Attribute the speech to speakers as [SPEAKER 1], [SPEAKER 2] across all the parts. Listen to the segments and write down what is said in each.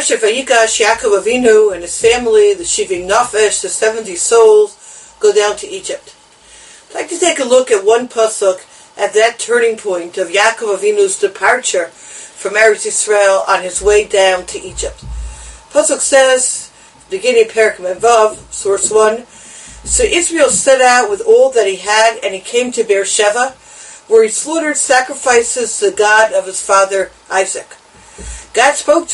[SPEAKER 1] Parsha Vayigash, Yaakov Avinu and his family, the Shivim Nafesh, the 70 souls, go down to Egypt. I'd like to take a look at one pasuk at that turning point of Yaakov Avinu's departure from Eretz Yisrael on his way down to Egypt. Pasuk says, beginning Perek Vav, source 1, so Israel set out with all that he had, and he came to Beersheba, where he slaughtered sacrifices to the God of his father Isaac. God spoke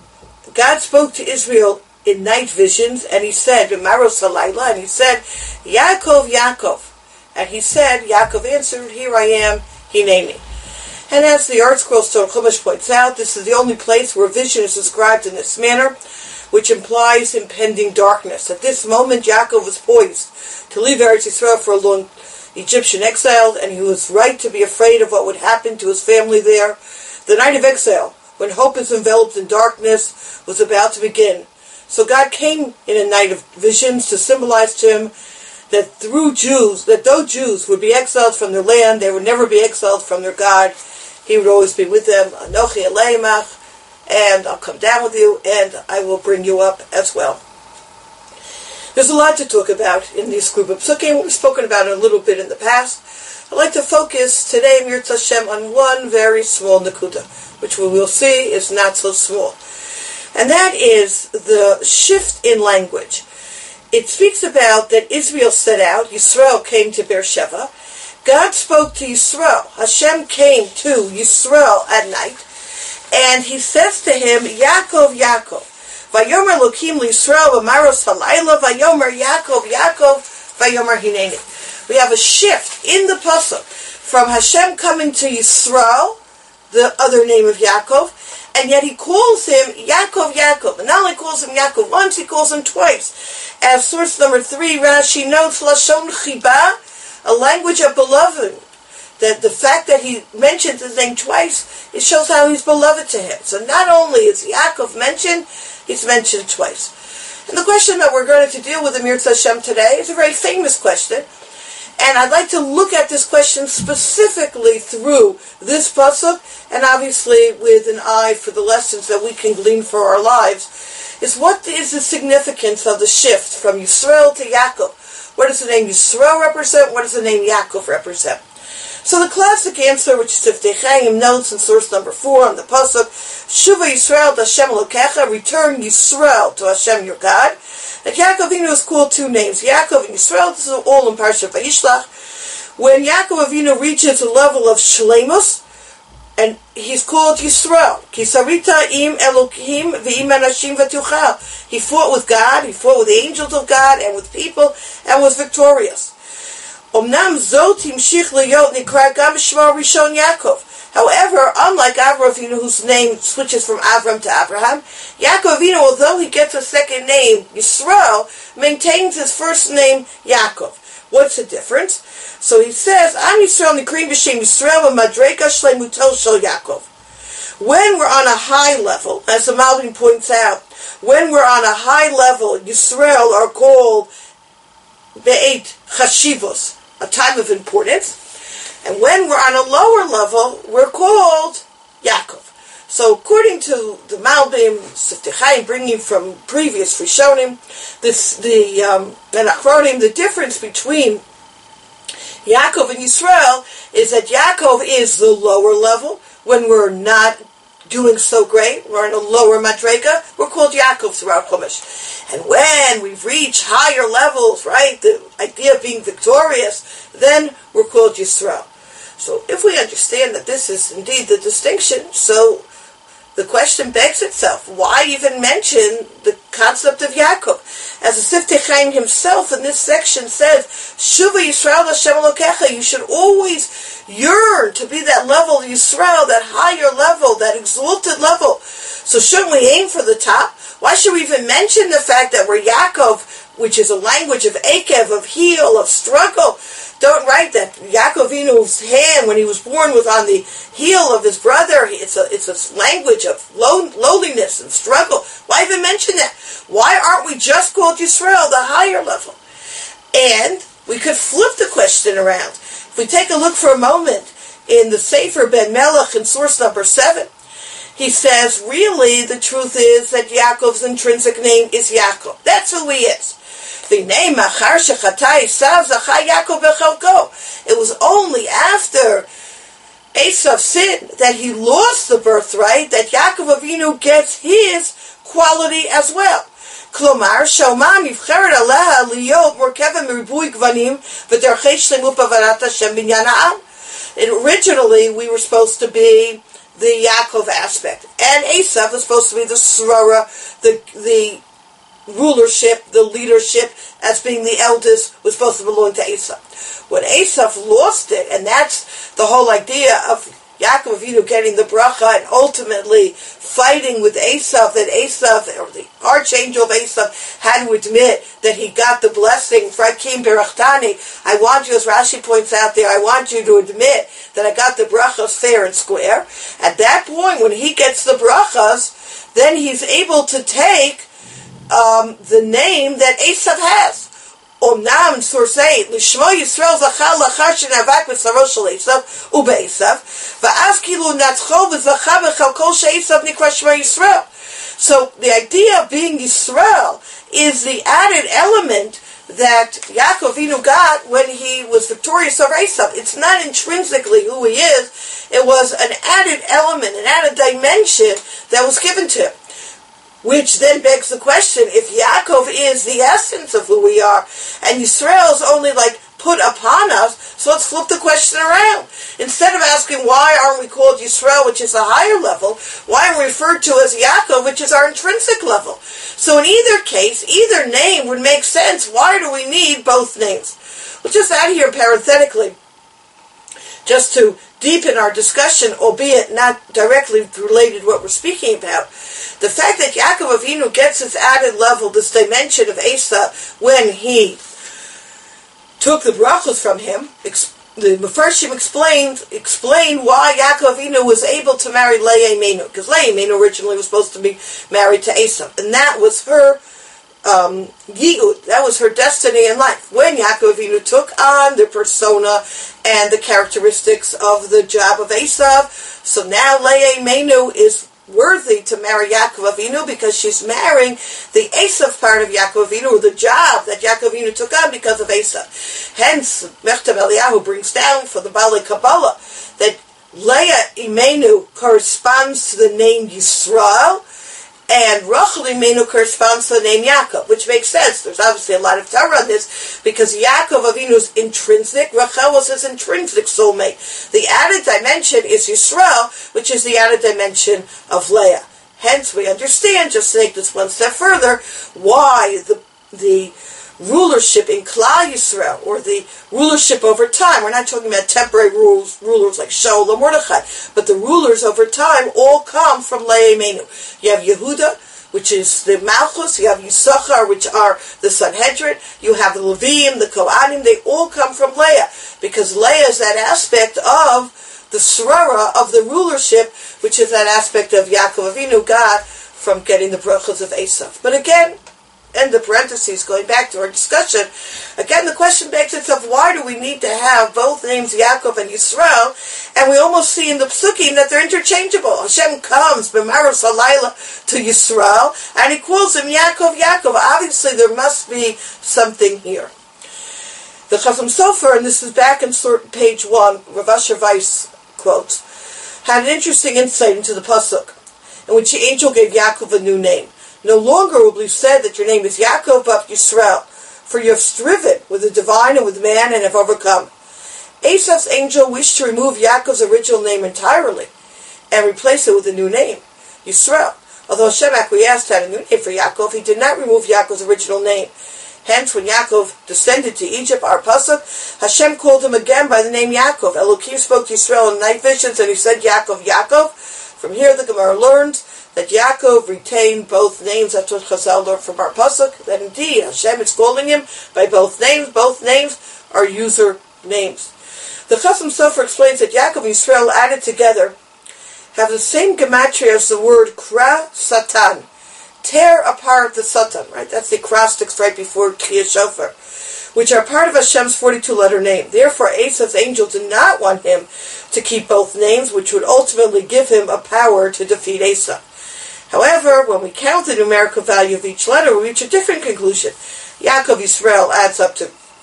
[SPEAKER 1] to Israel in night visions, and he said, Maros Halayla, and he said, Yaakov, Yaakov. And he said, Yaakov answered, here I am, Hineni. And as the Art Scroll Stone Chumash points out, this is the only place where vision is described in this manner, which implies impending darkness. At this moment, Yaakov was poised to leave Eretz Yisrael for a long Egyptian exile, and he was right to be afraid of what would happen to his family there. The night of exile, when hope is enveloped in darkness, was about to begin. So God came in a night of visions to symbolize to him that though Jews would be exiled from their land, they would never be exiled from their God. He would always be with them. Anochi Aleimach, and I'll come down with you, and I will bring you up as well. There's a lot to talk about in this group of psukim. We've spoken about it a little bit in the past. I'd like to focus today, Mirz Hashem, on one very small nakuda, which we will see is not so small. And that is the shift in language. It speaks about that Israel set out, Yisrael came to Beersheba. God spoke to Yisrael. Hashem came to Yisrael at night, and he says to him, Yaakov, Yaakov. Vayomer Elokim Yisrael v'maros halayla, Vayomer Yaakov, Yaakov, Vayomer Hineni. We have a shift in the pasuk from Hashem coming to Yisrael, the other name of Yaakov, and yet he calls him Yaakov, Yaakov. And not only calls him Yaakov once, he calls him twice. As source number 3, Rashi notes, Lashon Chiba, a language of beloved. That the fact that he mentions his name twice, it shows how he's beloved to him. So not only is Yaakov mentioned, he's mentioned twice. And the question that we're going to deal with in Mirz Hashem today is a very famous question. And I'd like to look at this question specifically through this pasuk, and obviously with an eye for the lessons that we can glean for our lives, is what is the significance of the shift from Yisrael to Yaakov? What does the name Yisrael represent? What does the name Yaakov represent? So the classic answer, which Siftei Chaim notes in source number 4 on the pasuk, Shuva Yisrael to Hashem Elokecha, return Yisrael to Hashem your God. That Yaakov Avinu is called two names, Yaakov and Yisrael. This is all in Parsha Vayishlach. When Yaakov Avinu reaches a level of shleimus, and he's called Yisrael. Kisarita im Elokim v'im anashim v'tuchal. He fought with God, he fought with the angels of God and with people, and was victorious. Omnam zot himshich liyot nikra gam shmo rishon Yaakov. However, unlike Avraham Avinu, whose name switches from Avram to Abraham, Yaakov Avinu, although he gets a second name, Yisrael, maintains his first name, Yaakov. What's the difference? So he says, Am Yisrael nikrim b'shem Yisrael v'madreka shleimuto shel Yaakov. When we're on a high level, as the Malbim points out, when we're on a high level, Yisrael are called be'et chashivos, a time of importance. And when we're on a lower level, we're called Yaakov. So according to the Malbim, Siftei Chaim, bringing from previous Rishonim, the Achronim, the difference between Yaakov and Yisrael is that Yaakov is the lower level. When we're not doing so great, we're in a lower madrega, we're called Yaakov throughout Chumash. And when we've reached higher levels, right, the idea of being victorious, then we're called Yisrael. So if we understand that this is indeed the distinction, so the question begs itself, why even mention the concept of Yaakov? As the Siftei Chaim himself in this section says, Shuva Yisrael Hashem Elokecha, you should always yearn to be that level of Yisrael, that higher level, that exalted level. So shouldn't we aim for the top? Why should we even mention the fact that we're Yaakov, which is a language of Akev, of heel, of struggle? Don't write that Yaakov Avinu's hand when he was born was on the heel of his brother. It's a language of lowliness and struggle. Why even mention that? Why aren't we just called Yisrael, the higher level? And we could flip the question around. If we take a look for a moment in the Sefer Ben Melech in source number 7, he says, really, the truth is that Yaakov's intrinsic name is Yaakov. That's who he is. It was only after Esav's sin that he lost the birthright that Yaakov Avinu gets his quality as well. כלומר, שהאומה נבחרת עליה להיות מורכבת מריבוי גוונים ודרכי שלמות בהבנת השם בניין העם. Originally, we were supposed to be the Yaakov aspect, and Esav was supposed to be the Srara, the rulership, the leadership, as being the eldest, was supposed to belong to Esav. When Esav lost it, and that's the whole idea of Yaakov Avinu getting the bracha and ultimately fighting with Esav, that Esav, or the archangel of Esav, had to admit that he got the blessing, Frakim Berachtani. I want you, as Rashi points out there, I want you to admit that I got the brachas fair and square. At that point, when he gets the brachas, then he's able to take the name that Esav has. Omnam Sursei Lishmo Yisrael Zachal Lachar Shenavak V'Saro Shel Esav UbeEsav Va'az Kilu Natzcho V'Zacha V'Chalkol She'Esav Nikra Shmo Yisrael. So the idea of being Yisrael is the added element that Yaakov Avinu got when he was victorious over Esav. It's not intrinsically who he is. It was an added element, an added dimension that was given to him. Which then begs the question, if Yaakov is the essence of who we are, and Yisrael is only put upon us, so let's flip the question around. Instead of asking why aren't we called Yisrael, which is a higher level, why are we referred to as Yaakov, which is our intrinsic level? So in either case, either name would make sense. Why do we need both names? We'll just add here parenthetically, just to deepen our discussion, albeit not directly related to what we're speaking about. The fact that Yaakov Avinu gets this added level, this dimension of Esav, when he took the brachos from him, the Mefarshim explained why Yaakov Avinu was able to marry Leah Imenu, because Leah Imenu originally was supposed to be married to Esav, and that was her Yigud, that was her destiny in life. When Yaakov Avinu took on the persona and the characteristics of the job of Esav, so now Leah Imenu is worthy to marry Yaakov Avinu because she's marrying the Esav part of Yaakov Avinu, or the job that Yaakov Avinu took on because of Esav. Hence, Mechtav Eliyahu brings down for the Balei Kabbalah that Leah Imenu corresponds to the name Yisrael, and Rachel Imenu corresponds to the name Yaakov, which makes sense. There's obviously a lot of Torah on this, because Yaakov Avinu's intrinsic, Rachel was his intrinsic soulmate. The added dimension is Yisrael, which is the added dimension of Leah. Hence, we understand, just to take this one step further, why the rulership in Klal Yisrael, or the rulership over time. We're not talking about temporary rulers like Shaul or Mordechai, but the rulers over time all come from Leah Imenu. You have Yehuda, which is the Malchus. You have Yisachar, which are the Sanhedrin. You have the Levim, the Kohanim. They all come from Leah, because Leah is that aspect of the Srara, of the rulership, which is that aspect of Yaakov Avinu, God, from getting the brachos of Esav. But again, end the parentheses, going back to our discussion, again the question begs itself, why do we need to have both names Yaakov and Yisrael? And we almost see in the Psukim that they're interchangeable. Hashem comes b'maros halayla to Yisrael, and he calls him Yaakov, Yaakov. Obviously there must be something here. The Chazam Sofer, and this is back in page 1, Rav Asher Weiss quotes, had an interesting insight into the Pasuk, in which the angel gave Yaakov a new name. No longer will be said that your name is Yaakov but Yisrael, for you have striven with the divine and with man and have overcome. Esav's angel wished to remove Yaakov's original name entirely and replace it with a new name, Yisrael. Although Hashem acquiesced had a new name for Yaakov, he did not remove Yaakov's original name. Hence, when Yaakov descended to Egypt, our pasuk, Hashem called him again by the name Yaakov. Elohim spoke to Yisrael in night visions, and he said, Yaakov, Yaakov. From here, the Gemara learns that Yaakov retained both names. That's what Chazal learned from our pasuk. That indeed Hashem is calling him by both names. Both names are user names. The Chasam Sofer explains that Yaakov and Yisrael added together have the same gematria as the word kra satan, tear apart the satan. Right, that's the acrostics right before Kriya Shofar, which are part of Hashem's 42-letter name. Therefore, Esav's angel did not want him to keep both names, which would ultimately give him a power to defeat Esav. However, when we count the numerical value of each letter, we reach a different conclusion. Yaakov Yisrael adds up to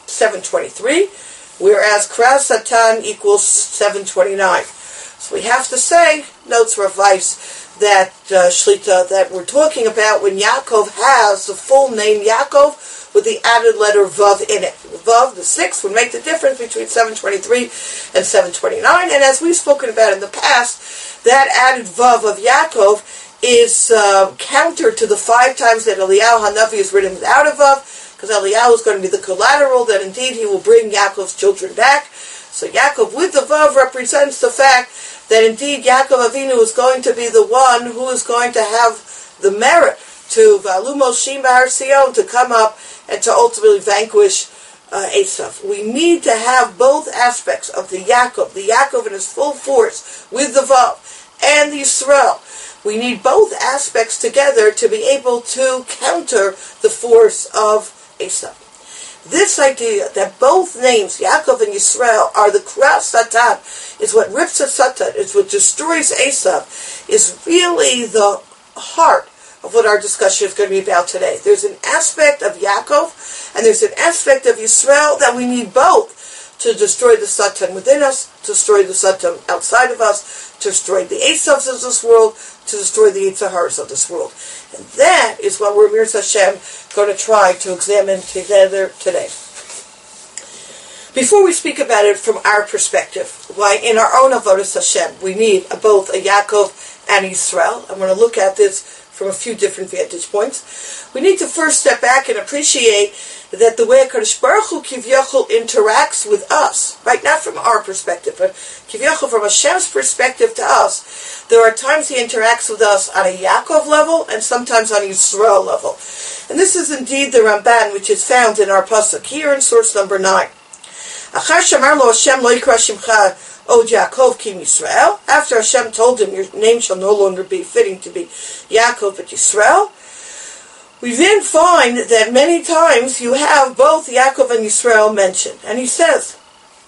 [SPEAKER 1] 723, whereas Kras Satan equals 729. So we have to say, notes Rav Weiss, that Shlita that we're talking about when Yaakov has the full name Yaakov with the added letter Vav in it. Vav, the 6, would make the difference between 723 and 729. And as we've spoken about in the past, that added Vav of Yaakov is counter to the 5 times that Eliyahu Hanavi is written without a Vav, because Eliyahu is going to be the collateral that indeed he will bring Yaakov's children back. So Yaakov with the Vav represents the fact that indeed Yaakov Avinu is going to be the one who is going to have the merit to Va'alu Moshim B'Har Sion, to come up and to ultimately vanquish Esav. We need to have both aspects of the Yaakov in his full force with the Vav and the Yisrael. We need both aspects together to be able to counter the force of Esav. This idea that both names, Yaakov and Yisrael, are the Kras Satan, is what rips at Satan, is what destroys Esav, is really the heart of what our discussion is going to be about today. There's an aspect of Yaakov, and there's an aspect of Yisrael that we need both to destroy the Satan within us, to destroy the Satan outside of us, to destroy the Esavs of this world, to destroy the Yitzaharas of this world. And that is what we're, Mir Hashem, going to try to examine together today. Before we speak about it from our perspective, why in our own Avodas Hashem, we need both a Yaakov and Yisrael. I'm going to look at this from a few different vantage points. We need to first step back and appreciate that the way HaKadosh Baruch Hu Kivyachol interacts with us, right, not from our perspective, but Kivyachol from Hashem's perspective to us, there are times he interacts with us on a Yaakov level and sometimes on a Yisrael level. And this is indeed the Ramban, which is found in our Pasuk here in source number 9. Achar shamar lo Hashem lo yikra shimcha od Yaakov ki Yisrael. After Hashem told him, your name shall no longer be fitting to be Yaakov but Yisrael, we then find that many times you have both Yaakov and Yisrael mentioned. And he says,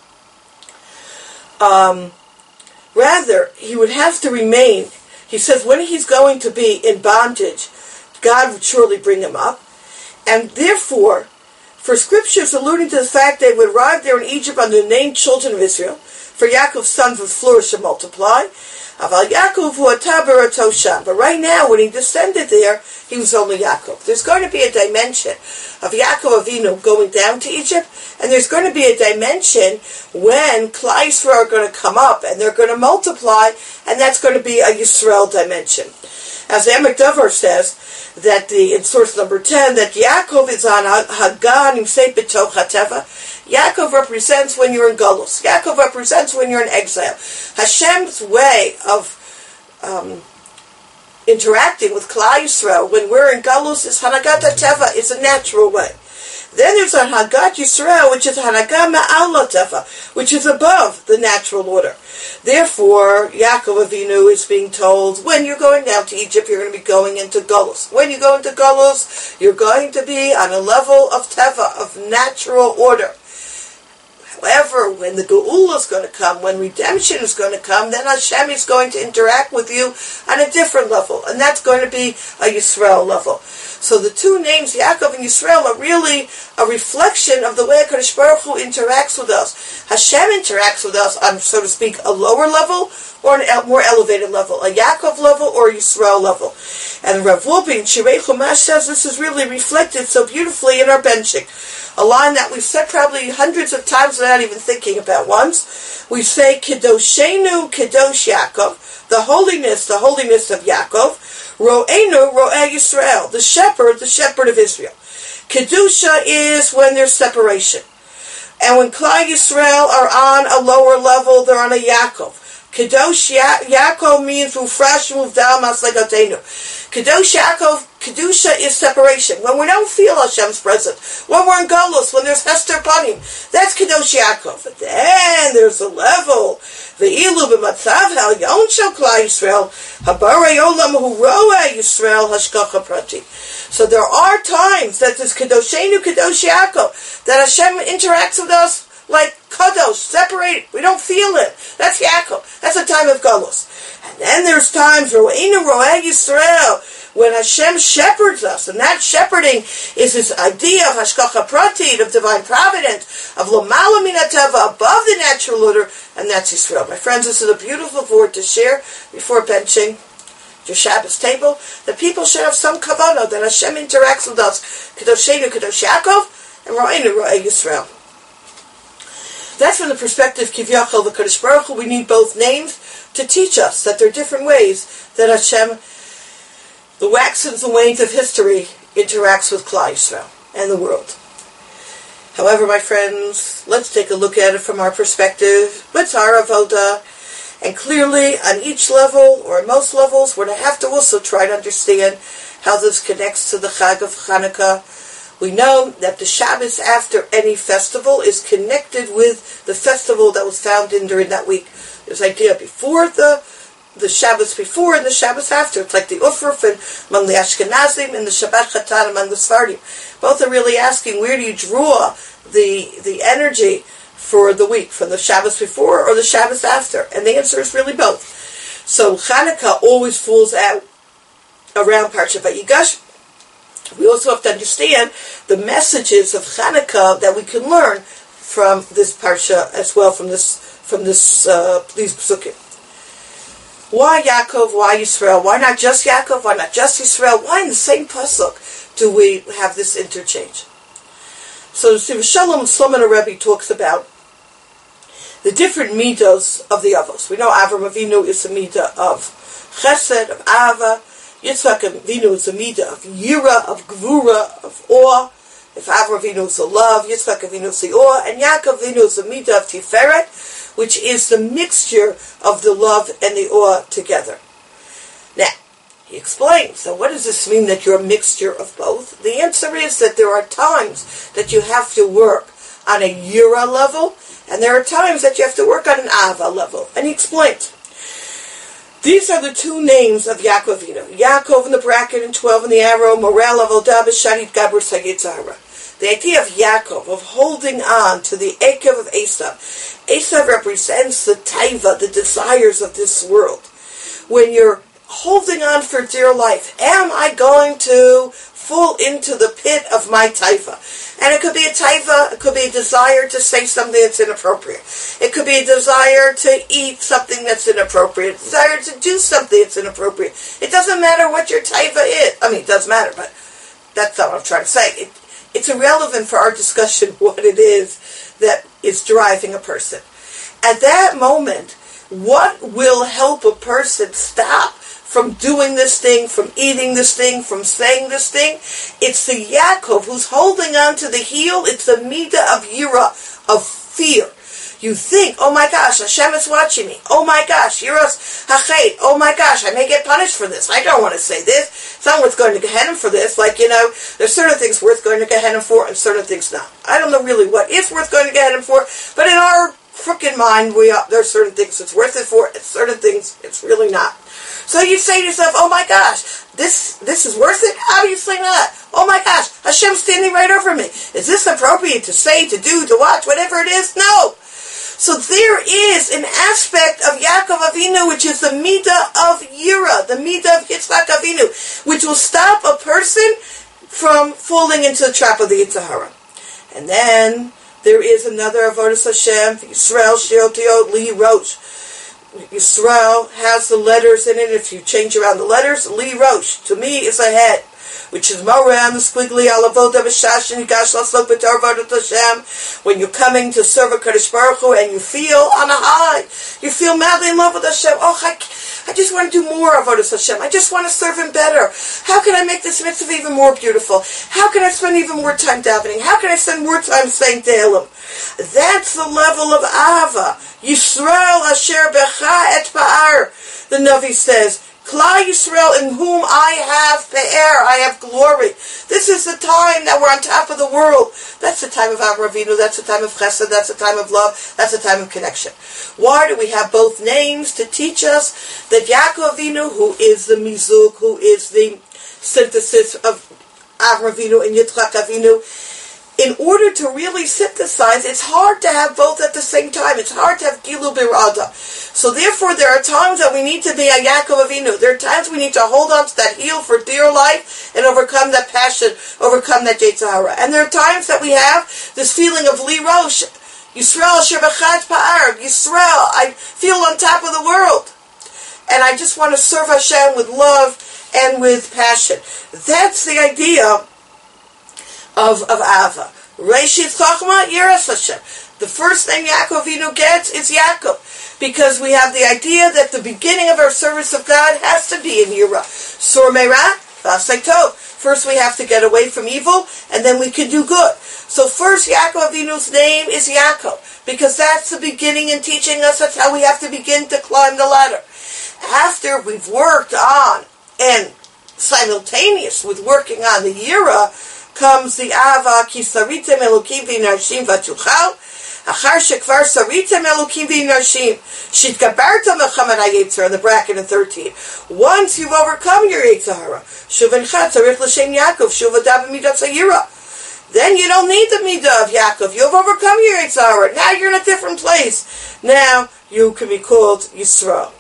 [SPEAKER 1] rather, he would have to remain. He says when he's going to be in bondage, God would surely bring him up. And therefore, for scriptures alluding to the fact they would arrive there in Egypt under the named children of Israel, for Yaakov's sons would flourish and multiply. But right now, when he descended there, he was only Yaakov. There's going to be a dimension of Yaakov Avinu going down to Egypt, and there's going to be a dimension when Klal Yisrael are going to come up, and they're going to multiply, and that's going to be a Yisrael dimension. As the Emek Dover says, that in source number 10, that Yaakov is on Hagan Imsei B'toch HaTeva. Yaakov represents when you're in Galus. Yaakov represents when you're in exile. Hashem's way of interacting with Klal Yisrael when we're in Galus is Hanagat HaTeva. It's a natural way. Then there's a Hagat Yisrael, which is Hanagat Ma'al HaTeva, which is above the natural order. Therefore, Yaakov Avinu is being told, when you're going down to Egypt, you're going to be going into Galus. When you go into Galus, you're going to be on a level of Teva, of natural order. However, when the Geula is going to come, when redemption is going to come, then Hashem is going to interact with you on a different level, and that's going to be a Yisrael level. So the two names, Yaakov and Yisrael, are really a reflection of the way HaKadosh Baruch Hu interacts with us. Hashem interacts with us on, so to speak, a lower level or a more elevated level, a Yaakov level or a Yisrael level. And Rav Wolbe in Shirei Chumash says this is really reflected so beautifully in our benching. A line that we've said probably hundreds of times without even thinking about once. We say, Kedoshenu, Kedosh Yaakov, the holiness of Yaakov, Ro'enu, Ro'eh Yisrael, the shepherd of Israel. Kedusha is when there's separation. And when Klal Yisrael are on a lower level, they're on a Yaakov. Kadosh Yaakov means Ufrash Muvdal Maslekotenu. Kadosh Yaakov, Kedusha is separation. When we don't feel Hashem's presence, when we're in Galus, when there's Hester Panim, that's Kadosh Yaakov. But then there's a level, Ve'ilu b'matzav ha'yon shel Klal Yisrael, Habarei olam hu ro'eh Yisrael Hashgacha Prati. So there are times that this Kadoshenu Kadosh Yaakov, that Hashem interacts with us like Kadosh, separated. We don't feel it. That's Yaakov. That's a time of Galus. And then there's times Ro'enu Ro'eh Yisrael, when Hashem shepherds us, and that shepherding is this idea of Hashgacha Pratit, of divine providence, of L'mala Min HaTeva, above the natural order, and that's Yisrael. My friends, this is a beautiful word to share before benching your Shabbos table, that people should have some kavanah, that Hashem interacts with us, Kadoshenu Kadosh Yaakov, and Ro'enu Ro'eh Yisrael. That's from the perspective Kivyachol v'Kadosh Baruch Hu. We need both names to teach us that there are different ways that Hashem, the waxes and wanes of history, interacts with Klal Yisrael and the world. However, my friends, let's take a look at it from our perspective. What's our avoda? And clearly, on each level, or most levels, we're going to have to also try to understand how this connects to the Chag of Hanukkah. We know that the Shabbos after any festival is connected with the festival that was found in during that week. There's an idea before the Shabbos before and the Shabbos after. It's like the Ufruf among the Ashkenazim and the Shabbat Chatan among the Sephardim. Both are really asking, where do you draw the energy for the week, from the Shabbos before or the Shabbos after? And the answer is really both. So Chanukah always falls out around Parshat Vayigash. We also have to understand the messages of Chanukah that we can learn from this parsha as well, from these psukim. Why Yaakov? Why Yisrael? Why not just Yaakov? Why not just Yisrael? Why in the same pasuk do we have this interchange? So the Shalom Shlomo Rebbe talks about the different midos of the avos. We know Avram Avinu is a midah of chesed, of ava. Yitzchak Avinu is a midah of yira, of gvura, of awe. If Avram Avinu is a love, Yitzchak Avinu is the awe, and Yaakov Avinu is a midah of tiferet, which is the mixture of the love and the awe together. Now, he explains, so what does this mean that you're a mixture of both? The answer is that there are times that you have to work on a yira level, and there are times that you have to work on an ava level. And he explains. These are the two names of Yaakov Avinu. Yaakov in the bracket and 12 in the arrow, Morel Avodah B'Shadit Gabur Sagitzahara. The idea of Yaakov, of holding on to the Ekev of Esav. Esav represents the taiva, the desires of this world. When you're holding on for dear life, am I going to fall into the pit of my taiva? And it could be a taiva, it could be a desire to say something that's inappropriate. It could be a desire to eat something that's inappropriate, a desire to do something that's inappropriate. It doesn't matter what your taiva is. I mean, it does matter, but that's not what I'm trying to say. It's irrelevant for our discussion what it is that is driving a person. At that moment, what will help a person stop from doing this thing, from eating this thing, from saying this thing? It's the Yaakov who's holding on to the heel. It's the midah of yira, of fear. You think, oh my gosh, Hashem is watching me. Oh my gosh, yiras hachet. Oh my gosh, I may get punished for this. I don't want to say this. It's not worth going to Gehenna for this. Like, there's certain things worth going to Gehenna for and certain things not. I don't know really what is worth going to Gehenna for, but in our crooked mind, there are certain things it's worth it for, and certain things it's really not. So you say to yourself, oh my gosh, this is worth it? How do you say that? Oh my gosh, Hashem's standing right over me. Is this appropriate to say, to do, to watch, whatever it is? No. So there is an aspect of Yaakov Avinu, which is the midah of Yira, the midah of Yitzchak Avinu, which will stop a person from falling into the trap of the Yetzer Hara. And then there is another avodas Hashem, Yisrael Sheotiot Li Rosh. Yisrael has the letters in it. If you change around the letters, Li Rosh, to me, is a head, which is Moran, the squiggly, Alavoda, B'Shashin, Yigash, Lasok, B'Tar, Avodat Hashem. When you're coming to serve a Kadosh Baruch Hu and you feel on a high, you feel madly in love with Hashem. Oh, I just want to do more Avodas Hashem. I just want to serve Him better. How can I make this mitzvah even more beautiful? How can I spend even more time davening? How can I spend more time saying Tehillim? That's the level of Ava. Yisrael Asher Becha Et Ba'ar. The Navi says, Klal Yisrael, in whom I have pe'er, I have glory. This is the time that we're on top of the world. That's the time of Avraham Avinu, that's the time of Chesed, that's the time of love, that's the time of connection. Why do we have both names? To teach us that Yaakov Avinu, who is the Mizug, who is the synthesis of Avraham Avinu and Yitzchak Avinu, in order to really synthesize, it's hard to have both at the same time. It's hard to have Gilu Birada. So therefore, there are times that we need to be a Yaakov Avinu. There are times we need to hold on to that heel for dear life and overcome that passion, overcome that Yetzer Hara. And there are times that we have this feeling of Li Rosh, Yisrael Shebachat Pa'ar, Yisrael, I feel on top of the world. And I just want to serve Hashem with love and with passion. That's the idea of Ava. Reishit Chachma, Yiras Hashem. The first name Yaakov Avinu gets is Yaakov, because we have the idea that the beginning of our service of God has to be in Yira. Sur Meira, Vasei Tov. First we have to get away from evil, and then we can do good. So first Yaakov Avinu's name is Yaakov, because that's the beginning in teaching us. That's how we have to begin to climb the ladder. After we've worked on, and simultaneous with working on the Yira, comes the Ava, Ki Saritem Elokim V'Narshim V'Tuchal, Achar Shekvar Saritem Elokim V'Narshim, Shitgabarta Mechamed HaYetzer, in the bracket of 13. Once you've overcome your Yetzer Hara, Shuvencha Tzarich L'Shem Yaakov, Shuvadav Midat Sayira. Then you don't need the Midah of Yaakov. You've overcome your Yetzer Hara. Now you're in a different place. Now you can be called Yisrael.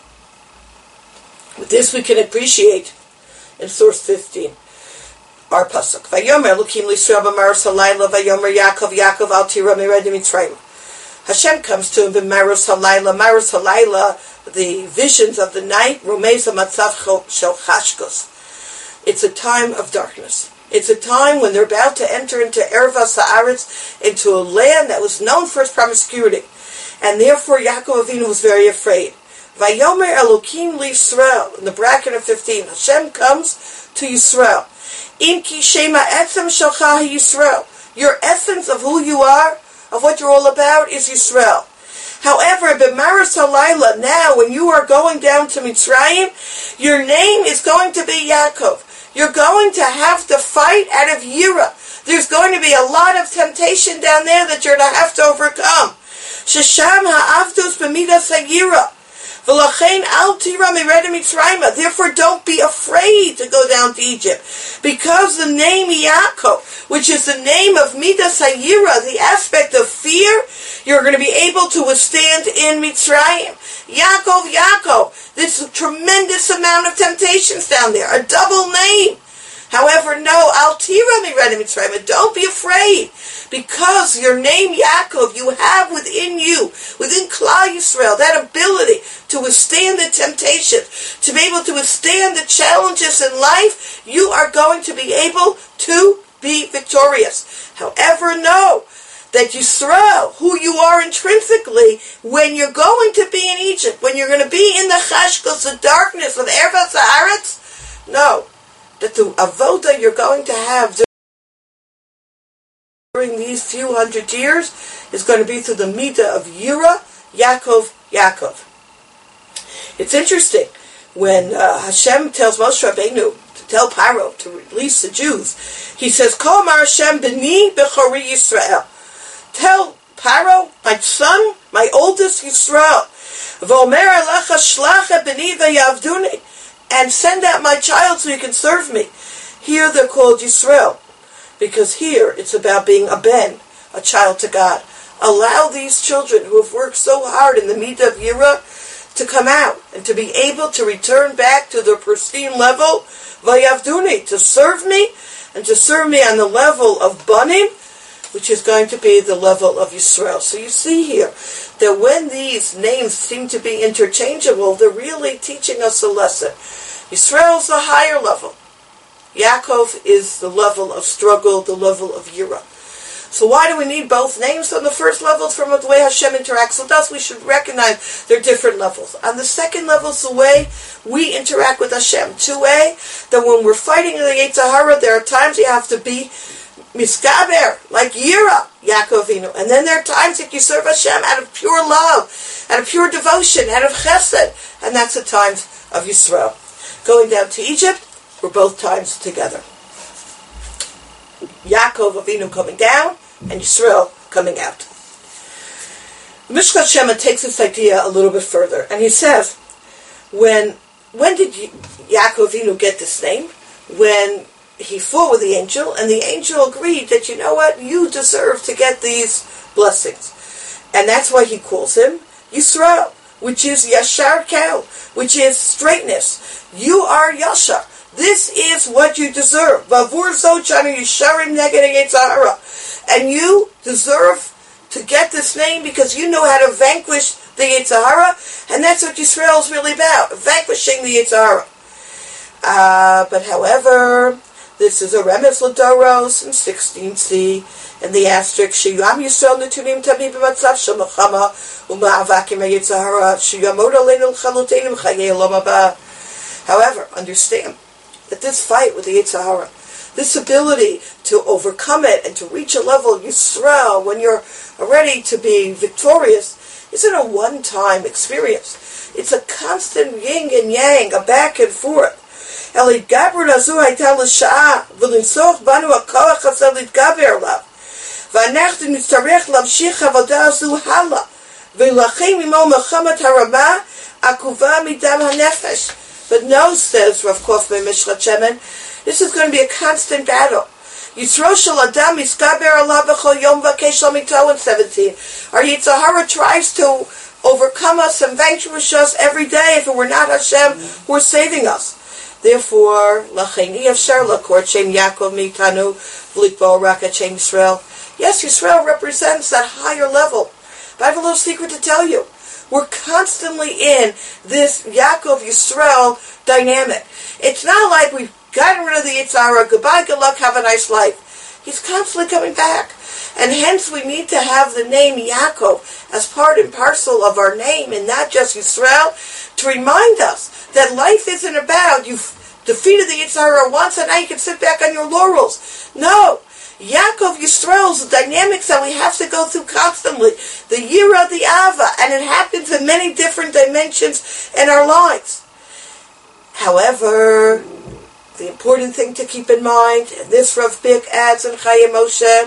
[SPEAKER 1] With this we can appreciate in source 15. Our pasuk. Vayomer Elokim l'Yisrael b'maros halayla. Vayomer Yaakov al tira mered Mitzrayim. Hashem comes to him b'maros halayla. Maros halayla, the visions of the night. Romeza matzav shel chashkos. It's a time of darkness. It's a time when they're about to enter into Erva Sa'aretz, into a land that was known for its promiscuity, and therefore Yaakov Avinu was very afraid. Vayomer Elokim l'Yisrael, in the bracket of 15. Hashem comes to Yisrael. Imki Shema Etzem Shalcha Yisrael. Your essence of who you are, of what you're all about, is Yisrael. However, B'maris Halayla, now when you are going down to Mitzrayim, your name is going to be Yaakov. You're going to have to fight out of Yira. There's going to be a lot of temptation down there that you're going to have to overcome. Shesham ha'avdus b'midas ha'yira. Therefore, don't be afraid to go down to Egypt, because the name Yaakov, which is the name of Midas Hayira, the aspect of fear, you're going to be able to withstand in Mitzrayim. Yaakov, this tremendous amount of temptations down there, a double name. However, no, Al Tira Miredim Mitzrayim, don't be afraid, because your name Yaakov, you have within you, within Klal Yisrael, that ability to withstand the temptations, to be able to withstand the challenges in life. You are going to be able to be victorious. However, know that Yisrael, who you are intrinsically, when you're going to be in Egypt, when you're going to be in the chashkos, the darkness of Erva Sa'aretz, know that the avoda you're going to have during these few hundred years is going to be through the midah of Yira, Yaakov. It's interesting when Hashem tells Moshe Rabbeinu to tell Paro to release the Jews. He says, Kol Amar Hashem b'ni b'chori Yisrael. Tell Paro, my son, my oldest Yisrael, v'omer alecha shlach b'ni v'yavduni, and send out my child so you can serve me. Here they're called Yisrael, because here it's about being a ben, a child to God. Allow these children who have worked so hard in the midah of Yira to come out and to be able to return back to their pristine level, vayavduni, to serve me, and to serve me on the level of banim, which is going to be the level of Yisrael. So you see here that when these names seem to be interchangeable, they're really teaching us a lesson. Yisrael is the higher level. Yaakov is the level of struggle, the level of Yira. So why do we need both names? On the first level, it's from the way Hashem interacts with us. We should recognize there are different levels. On the second level, it's the way we interact with Hashem. 2A, that when we're fighting in the Yetzer Hara, there are times you have to be miskaber, like Yira, Yaakov Avinu. And then there are times that you serve Hashem out of pure love, out of pure devotion, out of chesed. And that's the times of Yisrael. going down to Egypt were both times together. Yaakov Avinu coming down and Yisrael coming out. Mishkat Shema takes this idea a little bit further, and he says, when did Yaakov Avinu get this name? When he fought with the angel, and the angel agreed that, you know what, you deserve to get these blessings. And that's why he calls him Yisrael, which is Yashar Kel, which is straightness. You are Yashar. This is what you deserve. And you deserve to get this name because you know how to vanquish the Yetzer Hara, and that's what Yisrael is really about, vanquishing the Yetzer Hara. But however, this is a Remes L'Doros in 16c, in the asterisk, Sheyam Yisrael Netunim Tamim B'matzav Shemachama U'ma'avakim HaYetzer Hara Sheyamod Aleinu L'Chaluteinu Chayei Olam Haba. However, understand that this fight with the Yetzer Hara, this ability to overcome it and to reach a level of Yisrael when you're ready to be victorious, isn't a one-time experience. It's a constant yin and yang, a back and forth. Elitgaber Nazu Haita L'Sha'ah V'Linsoch Banu HaKoach Hatzal Litgaber Lav V'Anachnu Nitzarech Lamshich Avodah Zu Hala V'Ilachim Imo Mechamat Harama Akuva Midam HaNefesh. But no, says Rav Kaufman Mishkat Shemen, this is going to be a constant battle. Yisro Shel Adam Yiskaber Allah B'Chol Yom V'Kesh Lamito in 17. Our Yetzer Hara tries to overcome us and vanquish us every day if it were not Hashem who is saving us. Therefore, L'Cheni Afshar L'Kor Shem Yaakov Mitanu V'Likbo Raka Shem Yisrael. Yes, Yisrael represents that higher level. But I have a little secret to tell you. We're constantly in this Yaakov Yisrael dynamic. It's not like we've gotten rid of the Yetzer Hara, goodbye, good luck, have a nice life. He's constantly coming back. And hence we need to have the name Yaakov as part and parcel of our name, and not just Yisrael, to remind us that life isn't about you've defeated the Yetzer Hara once and now you can sit back on your laurels. No. Yaakov Yisrael is the dynamics that we have to go through constantly. The Yira, the Ava, and it happens in many different dimensions in our lives. However, the important thing to keep in mind, and this Rav Bick adds in Chayei Moshe,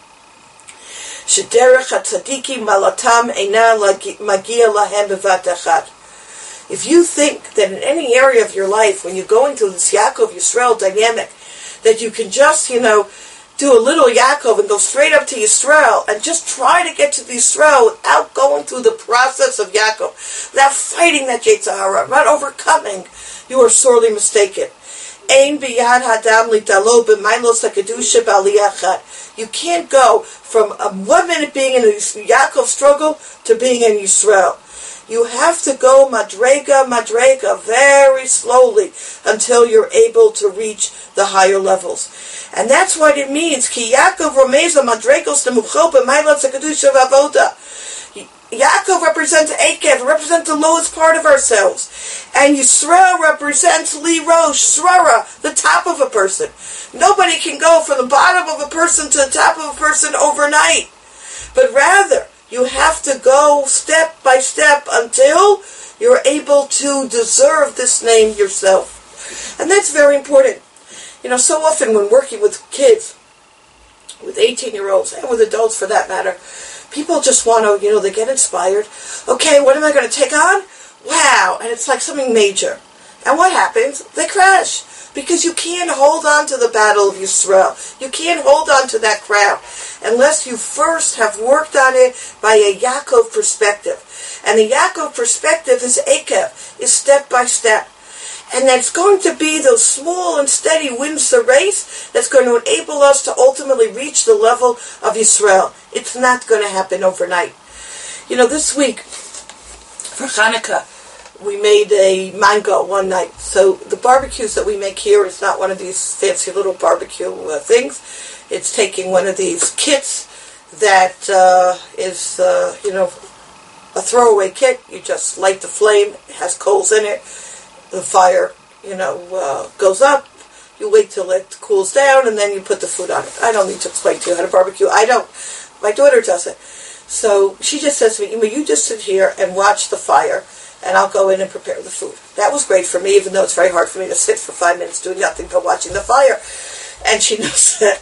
[SPEAKER 1] Shederech HaTzadikim Malatam Eina Magia Lahem Bevat Echad. If you think that in any area of your life, when you're going through this Yaakov Yisrael dynamic, that you can just, do a little Yaakov and go straight up to Yisrael and just try to get to the Yisrael without going through the process of Yaakov, without fighting that Yetzer Hara, not overcoming, you are sorely mistaken. Ein biyad hadam litalo b'maylos hakedusha b'aliyachad. You can't go from 1 minute being in a Yaakov struggle to being in Yisrael. You have to go madrega, very slowly until you're able to reach the higher levels. And that's what it means. Ki Yaakov romeza madregos nemucho b'maylos hakedusha v'avoda. Yaakov represents Ekev, represents the lowest part of ourselves. And Yisrael represents Li Rosh, Srara, the top of a person. Nobody can go from the bottom of a person to the top of a person overnight. But rather, you have to go step by step until you're able to deserve this name yourself. And that's very important. So often when working with kids, with 18-year-olds, and with adults for that matter, people just want to, they get inspired. Okay, what am I going to take on? Wow, and it's like something major. And what happens? They crash. Because you can't hold on to the battle of Yisrael. You can't hold on to that crown unless you first have worked on it by a Yaakov perspective. And the Yaakov perspective is Ekev, is step by step. And that's going to be those small and steady wins the race that's going to enable us to ultimately reach the level of Yisrael. It's not going to happen overnight. This week, for Hanukkah, we made a mango one night. So the barbecues that we make here is not one of these fancy little barbecue things. It's taking one of these kits that is, a throwaway kit. You just light the flame. It has coals in it. The fire, goes up. You wait till it cools down, and then you put the food on it. I don't need to explain to you how to barbecue. I don't. My daughter does it. So she just says to me, you just sit here and watch the fire, and I'll go in and prepare the food. That was great for me, even though it's very hard for me to sit for 5 minutes doing nothing but watching the fire. And she knows that.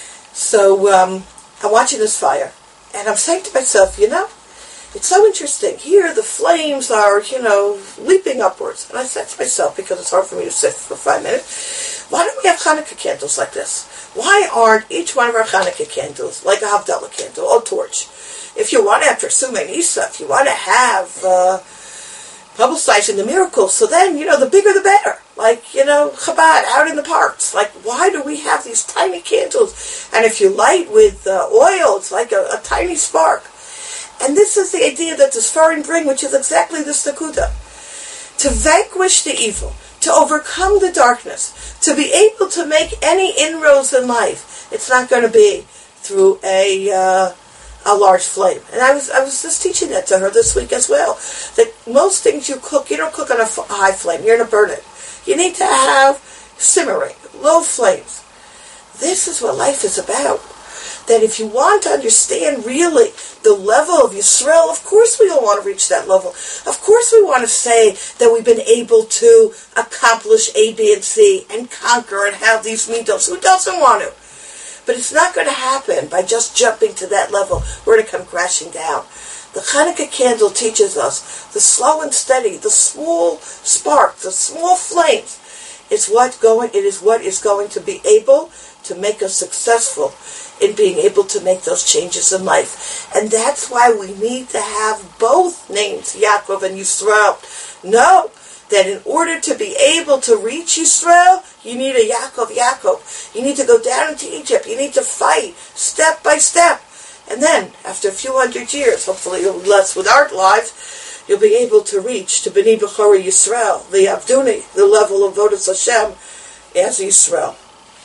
[SPEAKER 1] So I'm watching this fire, and I'm saying to myself, it's so interesting. Here the flames are, leaping upwards. And I said to myself, because it's hard for me to sit for 5 minutes, why don't we have Hanukkah candles like this? Why aren't each one of our Hanukkah candles like a Havdalah candle or torch? If you want to have Persumei Nisa, if you want to have publicizing the miracles, so then, the bigger the better. Like, Chabad out in the parks. Like, why do we have these tiny candles? And if you light with oil, it's like a tiny spark. And this is the idea that the Sfarim bring, which is exactly this Nakuda. To vanquish the evil, to overcome the darkness, to be able to make any inroads in life, it's not going to be through a large flame. And I was just teaching that to her this week as well. That most things you cook, you don't cook on a high flame. You're going to burn it. You need to have simmering, low flames. This is what life is about. That if you want to understand really the level of Yisrael, of course we all want to reach that level. Of course we want to say that we've been able to accomplish A, B, and C and conquer and have these midos. Who doesn't want to? But it's not going to happen by just jumping to that level. We're going to come crashing down. The Hanukkah candle teaches us the slow and steady, the small spark, the small flames. It is what is going to be able to make us successful in being able to make those changes in life. And that's why we need to have both names, Yaakov and Yisrael. Know that in order to be able to reach Yisrael, you need a Yaakov. You need to go down into Egypt. You need to fight step by step. And then, after a few hundred years, hopefully less with our lives, you'll be able to reach to B'nai B'chorei Yisrael, the Avduni, the level of Vodas Hashem as Yisrael.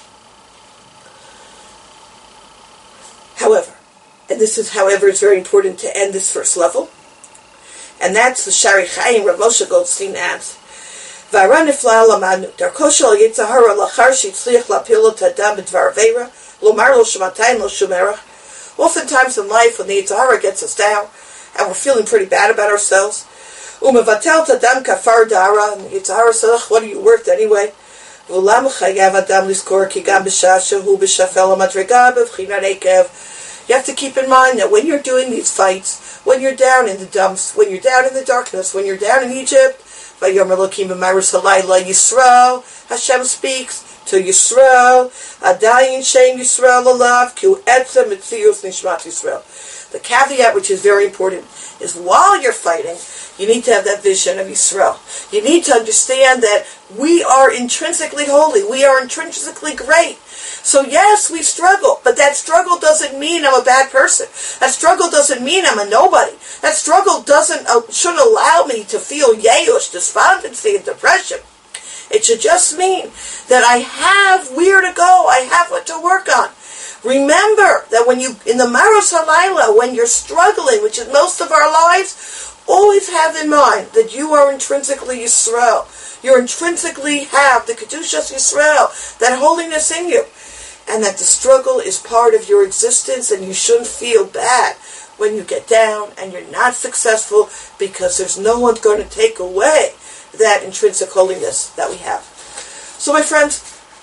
[SPEAKER 1] However, and this is, it's very important to end this first level, and that's the Shari Chaim Rav Moshe Goldstein adds, V'ara nifla lamanu, darko shel Yitzhahara lachar she'tzliach lapil et adam b'dvar aveira, lomar lo shematayim lo shumerach. Oftentimes in life, when the Yitzhahara gets us down, and we're feeling pretty bad about ourselves, umevatel tadam kafar dara, and the Yitzhahara says, what are you worth anyway? V'ulam chayav adam liskor ki gam b'shah shehu b'shafel ha'madrega b'vchinas ekev. You have to keep in mind that when you're doing these fights, when you're down in the dumps, when you're down in the darkness, when you're down in Egypt, Vayom Elokim b'Maris Halayla Yisrael, Hashem speaks to Yisrael, Adayin Shein Yisrael Alav, Ki Etzem Mitzius Nishmat Yisrael. The caveat, which is very important, is while you're fighting, you need to have that vision of Yisrael. You need to understand that we are intrinsically holy. We are intrinsically great. So yes, we struggle, but that struggle doesn't mean I'm a bad person. That struggle doesn't mean I'm a nobody. That struggle shouldn't allow me to feel yeush, despondency, and depression. It should just mean that I have where to go. I have what to work on. Remember that when you, in the Maros Halayla, when you're struggling, which is most of our lives, always have in mind that you are intrinsically Yisrael. You intrinsically have the Kedushas Yisrael, that holiness in you. And that the struggle is part of your existence, and you shouldn't feel bad when you get down and you're not successful, because there's no one going to take away that intrinsic holiness that we have. So my friends,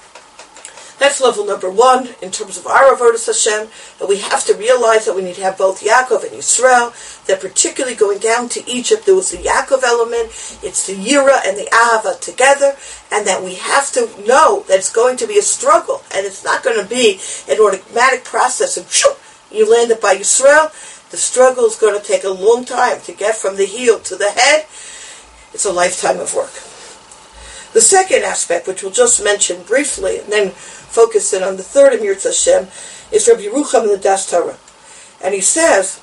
[SPEAKER 1] that's level number 1 in terms of our avodas Hashem, that we have to realize that we need to have both Yaakov and Yisrael, that particularly going down to Egypt, there was the Yaakov element, it's the Yira and the Ahava together, and that we have to know that it's going to be a struggle, and it's not going to be an automatic process of you land it by Yisrael. The struggle is going to take a long time to get from the heel to the head. It's a lifetime of work. The second aspect, which we'll just mention briefly, and then focus in on the third Amir Hashem, is Rabbi Yerucham in the Das Torah. And he says,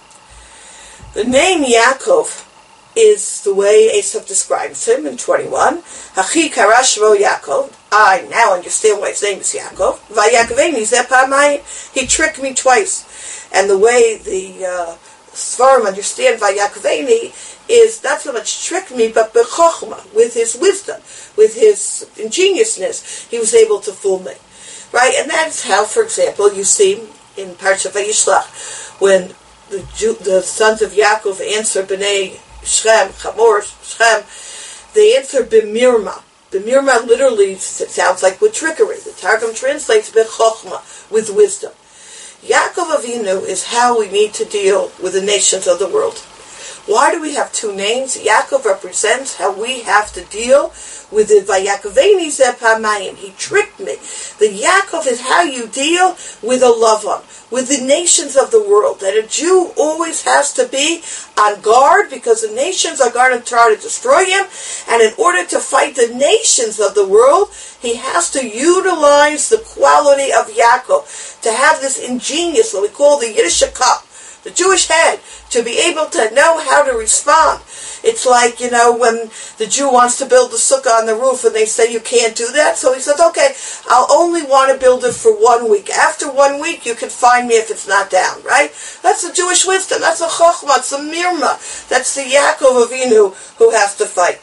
[SPEAKER 1] the name Yaakov is the way Esav describes him in 21. Hachi karashvo Yaakov. I now understand why his name is Yaakov. Vayakoveni zeh. He tricked me twice. And the way the Svarim understand Vayakoveni is not so much tricked me, but bechokhma, with his wisdom, with his ingeniousness, he was able to fool me. Right? And that's how, for example, you see in Parshat Vayishlach, when the sons of Yaakov answer Bnei Shechem, Chamor, Shechem, they answer b'mirma. B'mirma literally sounds like with trickery. The Targum translates b'chokhmah, with wisdom. Yaakov Avinu is how we need to deal with the nations of the world. Why do we have two names? Yaakov represents how we have to deal with the Vayakoveni Zeh Pamayim. He tricked me. The Yaakov is how you deal with a loved one, with the nations of the world. That a Jew always has to be on guard because the nations are going to try to destroy him. And in order to fight the nations of the world, he has to utilize the quality of Yaakov, to have this ingenious, what we call the Yiddish cup, the Jewish head, to be able to know how to respond. It's like, when the Jew wants to build the sukkah on the roof and they say you can't do that. So he says, okay, I'll only want to build it for 1 week. After 1 week, you can find me if it's not down, right? That's the Jewish wisdom. That's a chokhmah. It's a mirma. That's the Yaakov Avinu who has to fight.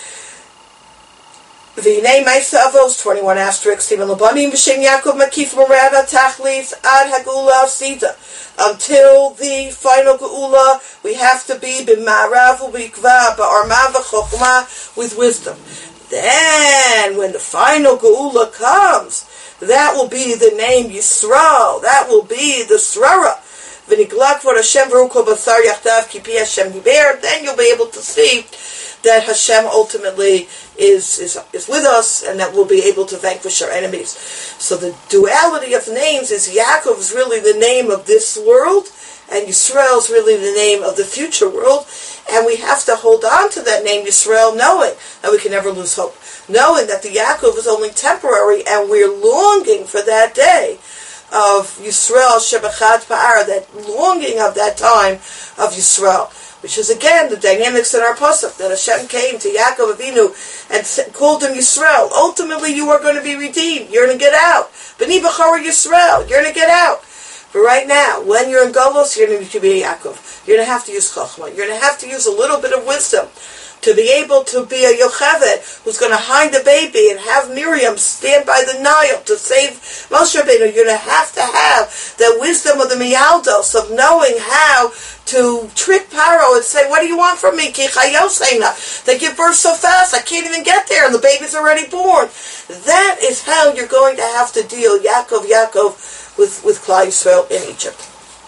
[SPEAKER 1] V'hinei ma'aseh avos 21 asterisk Stephen Labanim v'shem Yaakov makif morada tachlis ad hagula sida. Until the final geula, we have to be b'ma'arav u'b'ikva ba'arma v'chokhmah, with wisdom. Then, when the final geula comes, that will be the name Yisrael. That will be the Srara. V'niglak v'or Hashem v'ru kol basar yachdav ki pi Hashem diber. Then you'll be able to see that Hashem ultimately is with us, and that we'll be able to vanquish our enemies. So the duality of names is Yaakov is really the name of this world, and Yisrael is really the name of the future world. And we have to hold on to that name Yisrael, knowing that we can never lose hope, knowing that the Yaakov is only temporary, and we're longing for that day of Yisrael Shebachad Pa'ar, that longing of that time of Yisrael, which is again the dynamics in our pasuk, that Hashem came to Yaakov Avinu and called him Yisrael. Ultimately, you are going to be redeemed. You're going to get out. B'ni B'chara Yisrael. You're going to get out. But right now, when you're in Golos, you're going to need to be a Yaakov. You're going to have to use Chokhmah. You're going to have to use a little bit of wisdom to be able to be a Yocheved who's going to hide the baby and have Miriam stand by the Nile to save Moshe Rabbeinu. You're going to have the wisdom of the Mialdos, of knowing how to trick Paro and say, what do you want from me? Ki chayosena. They give birth so fast, I can't even get there, and the baby's already born. That is how you're going to have to deal, Yaakov, with Klal Yisrael in Egypt.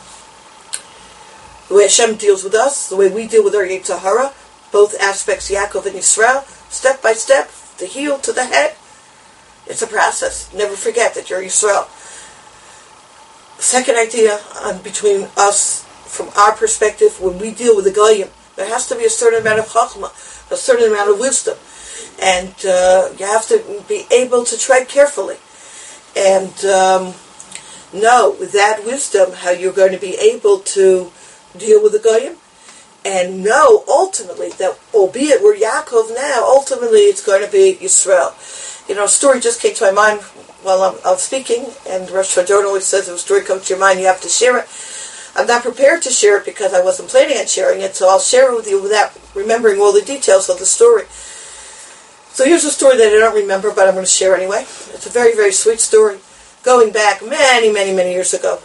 [SPEAKER 1] The way Hashem deals with us, the way we deal with our Yetzer Hara, both aspects, Yaakov and Yisrael, step by step, the heel to the head. It's a process. Never forget that you're Yisrael. Second idea between us, from our perspective, when we deal with the Goyim, there has to be a certain amount of Chokhmah, a certain amount of wisdom. And you have to be able to tread carefully. And know, with that wisdom, how you're going to be able to deal with the Goyim. And know, ultimately, that albeit we're Yaakov now, ultimately it's going to be Yisrael. A story just came to my mind while I'm speaking, and Rosh Hashanah always says if a story comes to your mind, you have to share it. I'm not prepared to share it because I wasn't planning on sharing it, so I'll share it with you without remembering all the details of the story. So here's a story that I don't remember, but I'm going to share anyway. It's a very, very sweet story, going back many, many, many years ago.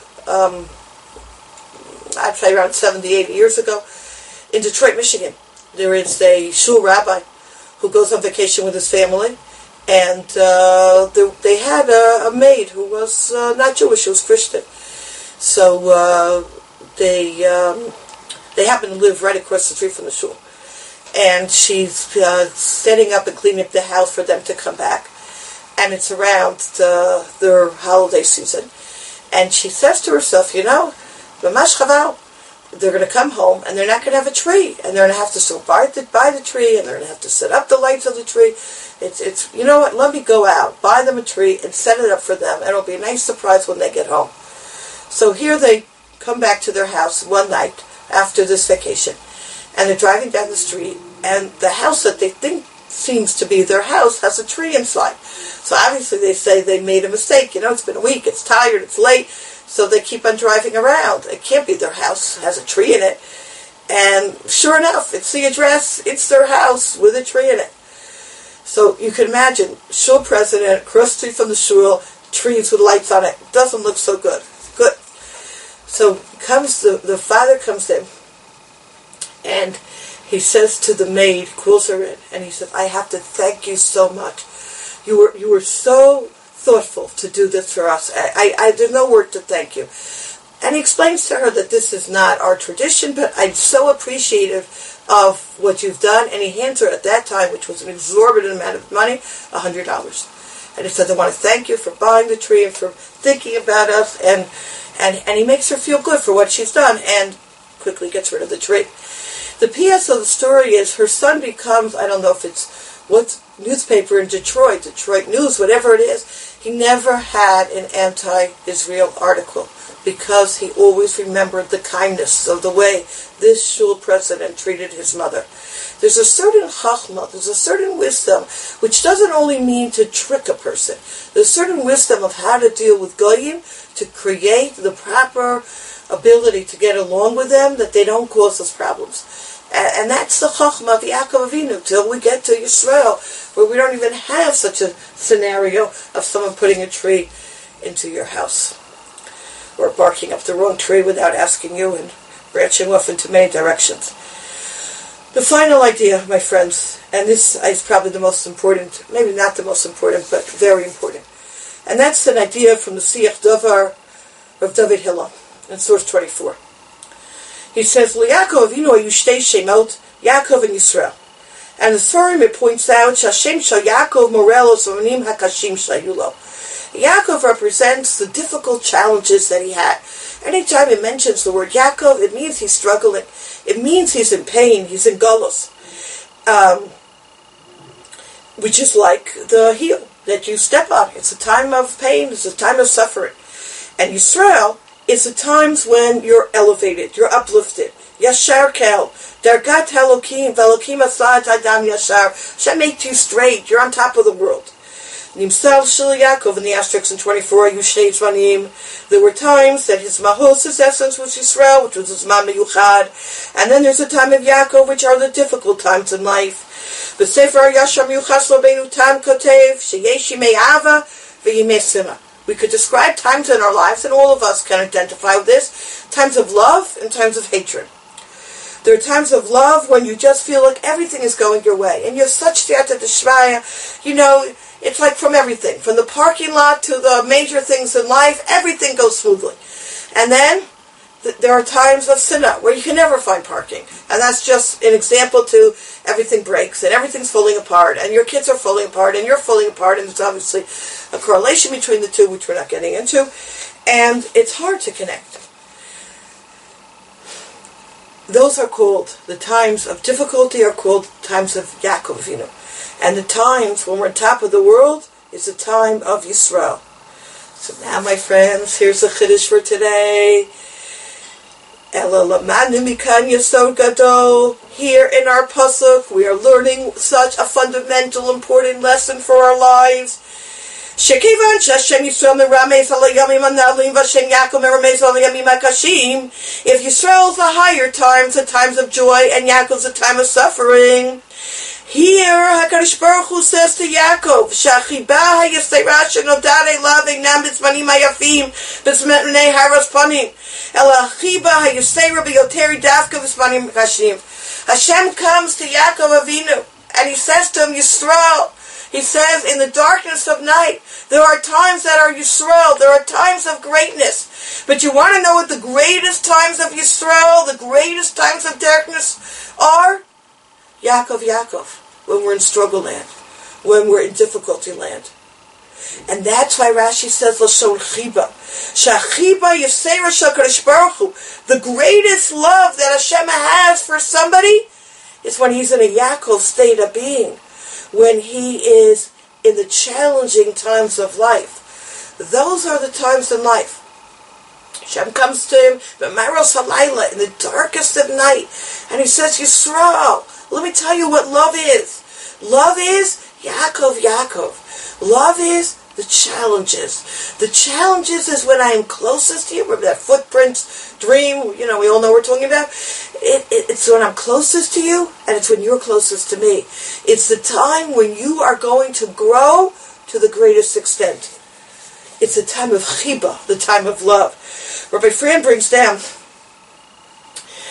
[SPEAKER 1] I'd say around 70, 80 years ago. In Detroit, Michigan, there is a shul rabbi who goes on vacation with his family, and they had a maid who was not Jewish, she was Christian. So they happen to live right across the street from the shul, and she's setting up and cleaning up the house for them to come back, and it's around their holiday season, and she says to herself, Mamash Chaval, they're going to come home, and they're not going to have a tree, and they're going to have to still buy the tree, and they're going to have to set up the lights of the tree. It's you know what, let me go out, buy them a tree, and set it up for them, and it'll be a nice surprise when they get home. So here they come back to their house one night after this vacation, and they're driving down the street, and the house that they think seems to be their house has a tree inside. So obviously they say they made a mistake. It's been a week, it's tired, it's late. So they keep on driving around. It can't be their house. It has a tree in it. And sure enough, it's the address. It's their house with a tree in it. So you can imagine, shul president, across the street from the shul, trees with lights on it. Doesn't look so good. So the father comes in, and he says to the maid, calls her in, and he says, I have to thank you so much. You were so thoughtful to do this for us. There's no word to thank you. And he explains to her that this is not our tradition, but I'm so appreciative of what you've done. And he hands her at that time, which was an exorbitant amount of money, $100. And he says, I want to thank you for buying the tree and for thinking about us. And he makes her feel good for what she's done and quickly gets rid of the tree. The P.S. of the story is her son becomes, I don't know if it's what newspaper in Detroit News, whatever it is, he never had an anti-Israel article because he always remembered the kindness of the way this shul president treated his mother. There's a certain chachma, there's a certain wisdom, which doesn't only mean to trick a person. There's a certain wisdom of how to deal with goyim, to create the proper ability to get along with them, that they don't cause us problems. And that's the chachma of Yaakov Avinu, till we get to Yisrael, where we don't even have such a scenario of someone putting a tree into your house, or barking up the wrong tree without asking you and branching off into many directions. The final idea, my friends, and this is probably the most important, maybe not the most important, but very important, and that's an idea from the Siach Davar of David Hillel in source 24. He says, L'Yaakov Avinu hayu shtei shemot, Yaakov and Yisrael. And the Sfarim, it points out, Hashem shal Yaakov morelos v'manim hakashim shayu lo. Yaakov represents the difficult challenges that he had. Anytime it mentions the word Yaakov, it means he's struggling. It means he's in pain, he's in galus. Which is like the heel that you step on. It's a time of pain, it's a time of suffering. And Yisrael is the times when you're elevated, you're uplifted. Yashar kel, dargat Elokim, velokim asad adam yashar. Hashem made you straight, you're on top of the world. Nimsal shel Yaakov in the asterisk in 24, Yushnei Zvanim. There were times that his mahos, his essence was Yisrael, which was his man meyuchad. And then there's a time of Yaakov, which are the difficult times in life. The Sefer Yashar Miyuchas Lobeinu Tam Kotev, Sheyeshi Me'ava, V'yimei Sima. We could describe times in our lives, and all of us can identify with this, times of love and times of hatred. There are times of love when you just feel like everything is going your way, and you have such siyata d'shmaya, you know, it's like from everything, from the parking lot to the major things in life, everything goes smoothly. And then there are times of sinah, where you can never find parking, and that's just an example to everything breaks, and everything's falling apart, and your kids are falling apart, and you're falling apart, and there's obviously a correlation between the two, which we're not getting into, and it's hard to connect. Those are called, the times of difficulty are called times of Yaakov Avinu. And the times when we're on top of the world is the time of Yisrael. So now, my friends, here's a chiddush for today. Ela lamanu mikan yesod gadol. Here in our pasuk, we are learning such a fundamental, important lesson for our lives. Shekivan Hashem Yisrael merames al yamim analim v'Hashem Yaakov merames al yamim hakashim. If Yisrael's the higher times, the times of joy, and Yaakov's the time of suffering. Here, HaKadosh Baruch Hu says to Yaakov, "Shachiba hayasera shenodad elav einam b'zmanim hayafim b'zmanei haras panim, ela chiba hayasera b'yoteri davka b'zmanim kashim." Hashem comes to Yaakov Avinu, and he says to him, Yisrael. He says, in the darkness of night, there are times that are Yisrael, there are times of greatness. But you want to know what the greatest times of Yisrael, the greatest times of darkness are? Yaakov, when we're in struggle land, when we're in difficulty land. And that's why Rashi says, Lashon Chiba. Shachiba Yisera Shakadosh Baruch Hu. The greatest love that Hashem has for somebody is when he's in a Yaakov state of being. When he is in the challenging times of life. Those are the times in life. Hashem comes to him, B'maros halayla, in the darkest of night, and he says, Yisrael, let me tell you what love is. Love is Yaakov. Love is the challenges. The challenges is when I am closest to you. Remember that footprints dream, we all know what we're talking about? It's when I'm closest to you, and it's when you're closest to me. It's the time when you are going to grow to the greatest extent. It's the time of chiba, the time of love. Rabbi Fran brings down,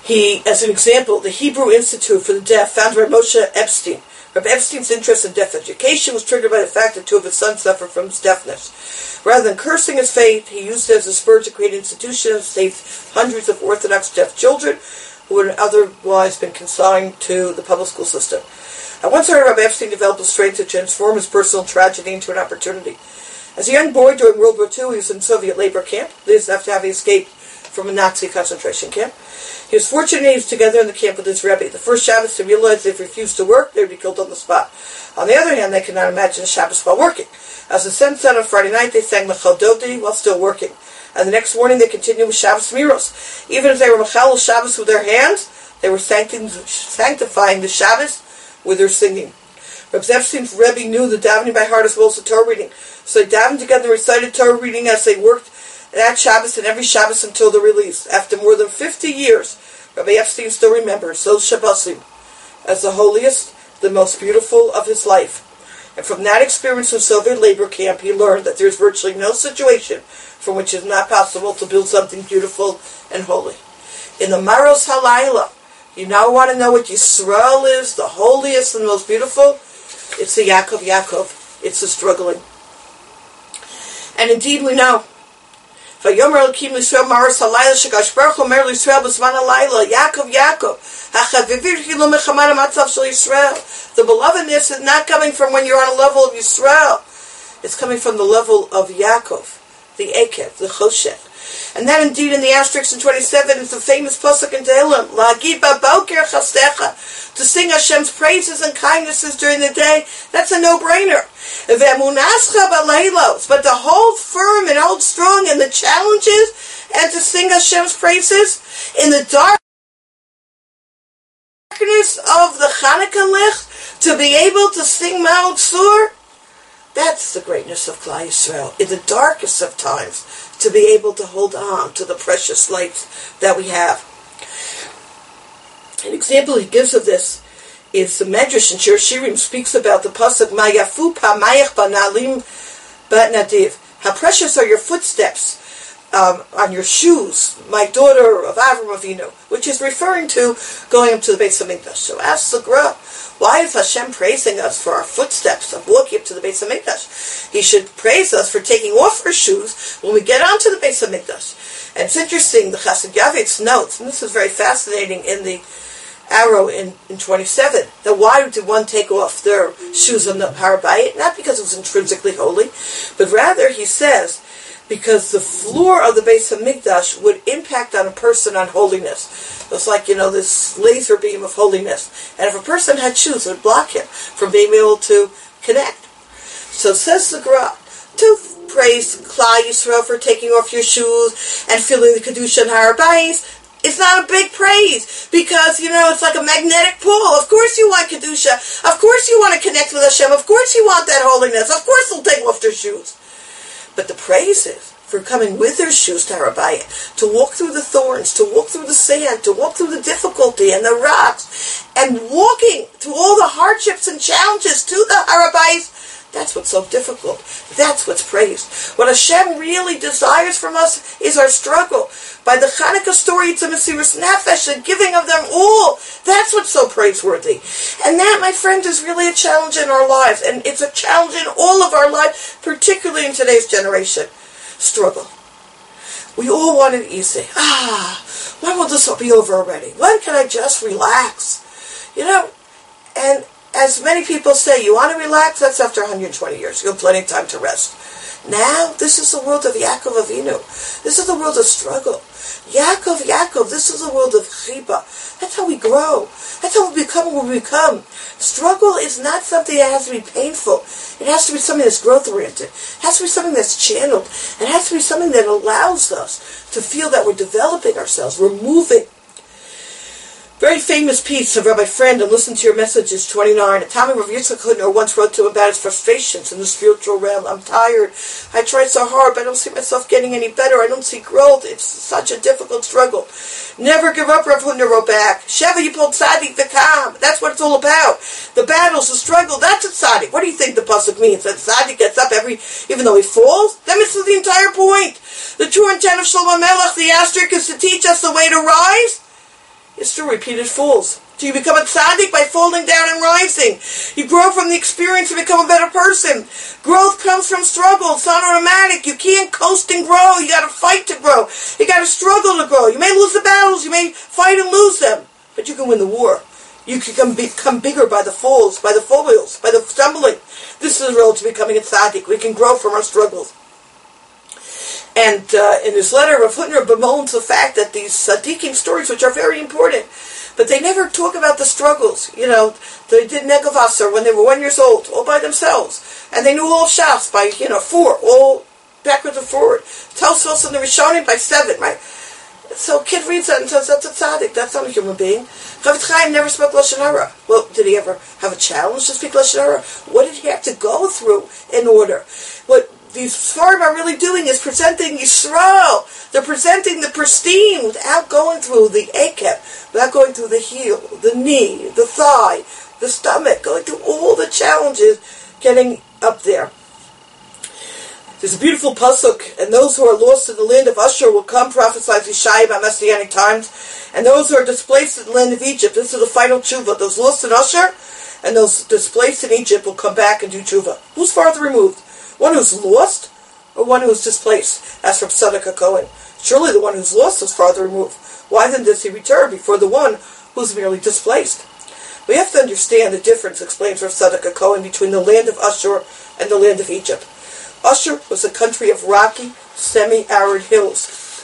[SPEAKER 1] As an example, the Hebrew Institute for the Deaf founded by Moshe Epstein. Rabbi Epstein's interest in deaf education was triggered by the fact that two of his sons suffered from his deafness. Rather than cursing his fate, he used it as a spur to create an institution that saved hundreds of Orthodox deaf children who would have otherwise been consigned to the public school system. I once heard Rabbi Epstein develop the strength to transform his personal tragedy into an opportunity. As a young boy during World War II, he was in a Soviet labor camp. This after having escaped from a Nazi concentration camp. He was fortunate he was together in the camp with his Rebbe. The first Shabbos, he realized if he refused to work, they would be killed on the spot. On the other hand, they could not imagine a Shabbos while working. As the sun set on Friday night, they sang Mechal Dodi while still working. And the next morning, they continued with Shabbos Miros. Even as they were Mechal Shabbos with their hands, they were sanctifying the Shabbos with their singing. Reb Epstein's Rebbe knew the davening by heart as well as the Torah reading. So they davened together and recited Torah reading as they worked that Shabbos and every Shabbos until the release. After more than 50 years, Rabbi Epstein still remembers those Shabbosim as the holiest, the most beautiful of his life. And from that experience in Soviet labor camp, he learned that there is virtually no situation from which it is not possible to build something beautiful and holy. In the Maros Halayla, you now want to know what Yisrael is, the holiest and most beautiful? It's the Yaakov. It's the struggling. And indeed we know. Vayomer Elokim Yisrael Maros Halayla Shekadosh Baruch Hu Omer Yisrael B'zman Halayla Yaakov Hachavivir Lo Mechamad HaMatzav Shel Yisrael. The belovedness is not coming from when you're on a level of Yisrael. It's coming from the level of Yaakov, the Ekev, the Choshech. And that indeed in the asterisk in 27 is the famous pasuk in Tehillim, La'agid ba'boker chastecha, to sing Hashem's praises and kindnesses during the day. That's a no-brainer. Ve'emunascha ba'leilos, but to hold firm and hold strong in the challenges and to sing Hashem's praises in the darkness of the Chanukah Licht, to be able to sing Ma'od Sur, that's the greatness of Klal Yisrael. In the darkest of times, to be able to hold on to the precious lights that we have. An example he gives of this is the Medrash in Shir Shirim speaks about the pasuk Mayafu Pamayach Banalim Batnadiv. How precious are your footsteps on your shoes, my daughter of Avram Avinu, which is referring to going up to the Beis Hamikdash. So ask the Gra, why is Hashem praising us for our footsteps of walking up to the Beis Hamikdash? He should praise us for taking off our shoes when we get onto the Beis Hamikdash. And it's interesting, the Chassid Yavitz notes, and this is very fascinating in the arrow in 27, that why did one take off their shoes on the Har Bayit? Not because it was intrinsically holy, but rather, he says, because the floor of the Beis Hamikdash would impact on a person on holiness. It's like, this laser beam of holiness. And if a person had shoes, it would block him from being able to connect. So says the Gra, to praise Klal Yisrael for taking off your shoes and feeling the Kedusha and Har Bayis, it's not a big praise, because, it's like a magnetic pull. Of course you want Kedusha. Of course you want to connect with Hashem. Of course you want that holiness. Of course they'll take off their shoes. But the praise is for coming with their shoes to Har Bayit, to walk through the thorns, to walk through the sand, to walk through the difficulty and the rocks, and walking through all the hardships and challenges to the Har Bayit. That's what's so difficult. That's what's praised. What Hashem really desires from us is our struggle. By the Chanukah story, it's a Mesiras Nefesh, the giving of them all. That's what's so praiseworthy. And that, my friend, is really a challenge in our lives. And it's a challenge in all of our lives, particularly in today's generation. Struggle. We all want it easy. When will this be over already? When can I just relax? And as many people say, you want to relax? That's after 120 years. You have plenty of time to rest. Now, this is the world of Yaakov Avinu. This is the world of struggle. Yaakov, this is the world of Chiba. That's how we grow. That's how we become what we become. Struggle is not something that has to be painful. It has to be something that's growth-oriented. It has to be something that's channeled. It has to be something that allows us to feel that we're developing ourselves. We're moving. Very famous piece of Rabbi Friend, and listen to your messages, 29. A Talmid Rav Yitzchak Hutner once wrote to him about his frustrations in the spiritual realm. I'm tired. I tried so hard, but I don't see myself getting any better. I don't see growth. It's such a difficult struggle. Never give up, Rav Hutner wrote back. Sheva Yipol Tzadik V'Kam. That's what it's all about. The battles, the struggle, that's a Tzadik. What do you think the pasuk means? That Tzadik gets up even though he falls? That misses the entire point. The true intent of Shlomo Melech, the asterisk, is to teach us the way to rise. is through repeated falls. So you become a tzaddik by falling down and rising. You grow from the experience to become a better person. Growth comes from struggle. It's not automatic. You can't coast and grow. You got to fight to grow. You got to struggle to grow. You may lose the battles. You may fight and lose them. But you can win the war. You can become bigger by the falls, by the foibles, by the stumbling. This is the road to becoming a tzaddik. We can grow from our struggles. And in his letter, Rav Hutner bemoans the fact that these tzaddikim stories, which are very important, but they never talk about the struggles. You know, they did Negavasar when they were 1 year old, all by themselves. And they knew all of Shas by, 4, all backwards and forward. Tosfos and the Rishonim by 7, right? So a kid reads that and says, that's a tzaddik, that's not a human being. Chavetz Chaim never spoke Lashon Hara. Well, did he ever have a challenge to speak Lashon Hara? What did he have to go through in order? What these Sfarim are really doing is presenting Yisrael. They're presenting the pristine without going through the akep, without going through the heel, the knee, the thigh, the stomach, going through all the challenges getting up there. There's a beautiful pasuk, and those who are lost in the land of Ashur will come, prophesies Yeshaya about Messianic times, and those who are displaced in the land of Egypt, this is the final tshuva. Those lost in Ashur and those displaced in Egypt will come back and do tshuva. Who's farther removed? One who's lost, or one who's displaced? As from Tzedakah Cohen. Surely the one who's lost is farther removed. Why then does he return before the one who's merely displaced? We have to understand the difference, explains Rav Tzedakah Cohen, between the land of Ashur and the land of Egypt. Ashur was a country of rocky, semi-arid hills,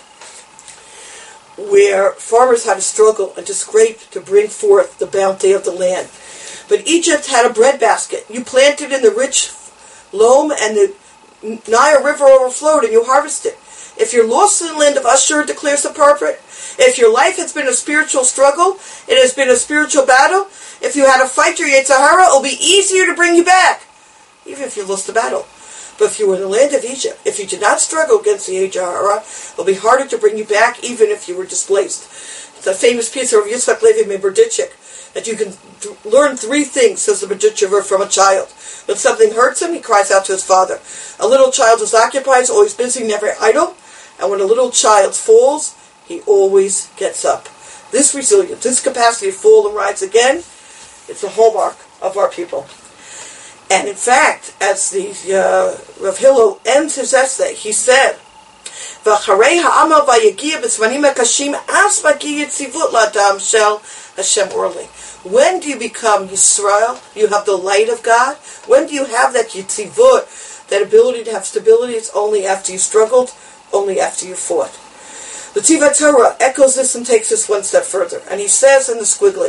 [SPEAKER 1] where farmers had to struggle and to scrape to bring forth the bounty of the land. But Egypt had a breadbasket. You planted in the rich loam and the Nile River overflowed and you harvested. If you're lost in the land of Ashur, declares the prophet, if your life has been a spiritual struggle, it has been a spiritual battle, if you had to fight your Yetzer Hara, it'll be easier to bring you back, even if you lost the battle. But if you were in the land of Egypt, if you did not struggle against the Yetzer Hara, it'll be harder to bring you back, even if you were displaced. It's a famous piece of Yitzhak Levi Meberditchik, that you can learn 3 things, says the Berditchever, from a child. When something hurts him, he cries out to his father. A little child is occupied, is always busy, never idle. And when a little child falls, he always gets up. This resilience, this capacity to fall and rise again, it's a hallmark of our people. And in fact, as the Rav Hillel ends his essay, he said, "V'acharei ha'amal v'yagia b'zmanim hakashim as magi yitzivut la'adam shel Hashem orli." When do you become Yisrael? You have the light of God. When do you have that yitzivut, that ability to have stability? It's only after you struggled, only after you fought. The Tivat Torah echoes this and takes this one step further. And he says in the squiggly,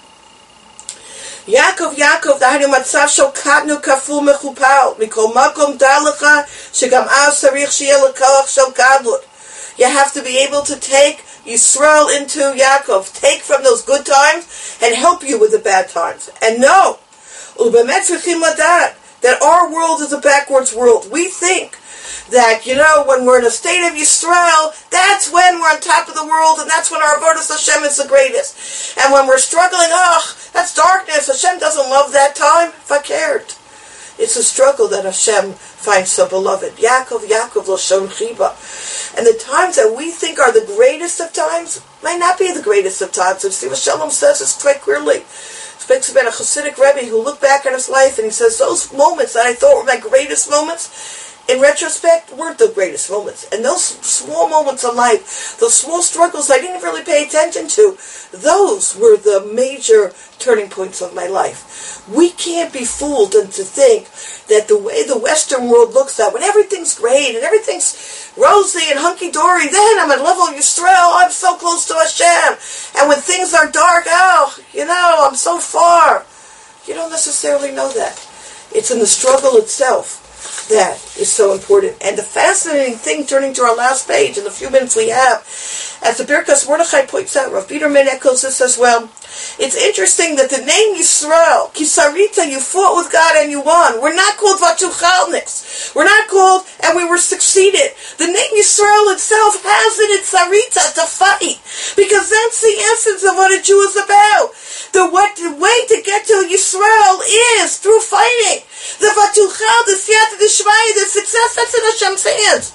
[SPEAKER 1] Yaakov, Yaakov, dahanu matzav shel katnu kaful mechupal, mikol makom dalecha, shegam az sarich sheyeh lekach shel gadlut. You have to be able to take Yisrael into Yaakov, take from those good times and help you with the bad times. And know, ubemet tzrichim ladat, that our world is a backwards world. We think that, when we're in a state of Yisrael, that's when we're on top of the world, and that's when our avodas Hashem is the greatest. And when we're struggling, that's darkness, Hashem doesn't love that time. If I cared. It's a struggle that Hashem finds so beloved. Yaakov, Yaakov, Lashon Chiba. And the times that we think are the greatest of times might not be the greatest of times. And Siva Shalom says this quite clearly. Speaks about a Hasidic Rebbe who looked back on his life and he says, those moments that I thought were my greatest moments, in retrospect, weren't the greatest moments. And those small moments in life, those small struggles I didn't really pay attention to, those were the major turning points of my life. We can't be fooled into think that the way the Western world looks at, when everything's great and everything's rosy and hunky-dory, then I'm at level of Yisrael, I'm so close to Hashem. And when things are dark, I'm so far. You don't necessarily know that. It's in the struggle itself that is so important. And the fascinating thing, turning to our last page in the few minutes we have, as the Birkas Mordechai points out, Rav Biederman echoes this as well, it's interesting that the name Yisrael, Kisarita, you fought with God and you won. We're not called Vatuchalniks. We're not called and we were succeeded. The name Yisrael itself has in it Sarita, to fight. Because that's the essence of what a Jew is about. The way to get to Yisrael is through fighting. The Vatuchal, the Siyata, the Shmai, the success, that's in Hashem's hands.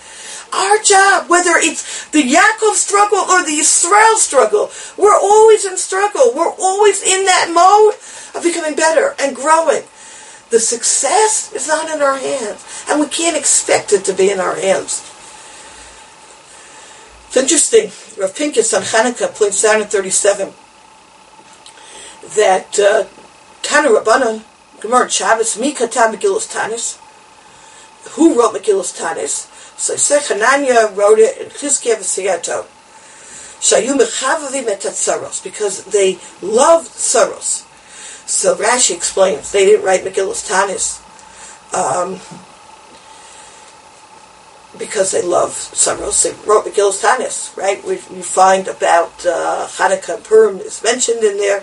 [SPEAKER 1] Our job, whether it's the Yaakov struggle or the Yisrael struggle, we're always in struggle. We're always in that mode of becoming better and growing. The success is not in our hands, and we can't expect it to be in our hands. It's interesting, Rav Pincus on Hanukkah points out in 37 that Tana Rabbanan, Gemara Shabbos, Mi Katan Megillas Tanis. Who wrote Megillas Tanis? So he said Hananiah wrote it in Chizkiah v'Siyato. Shayu mechavavim et hatzaros, because they loved tzaros. So Rashi explains they didn't write Megillas Tanis because they love tzaros. They wrote Megillas Tanis, right? We find about Hanukkah and Purim is mentioned in there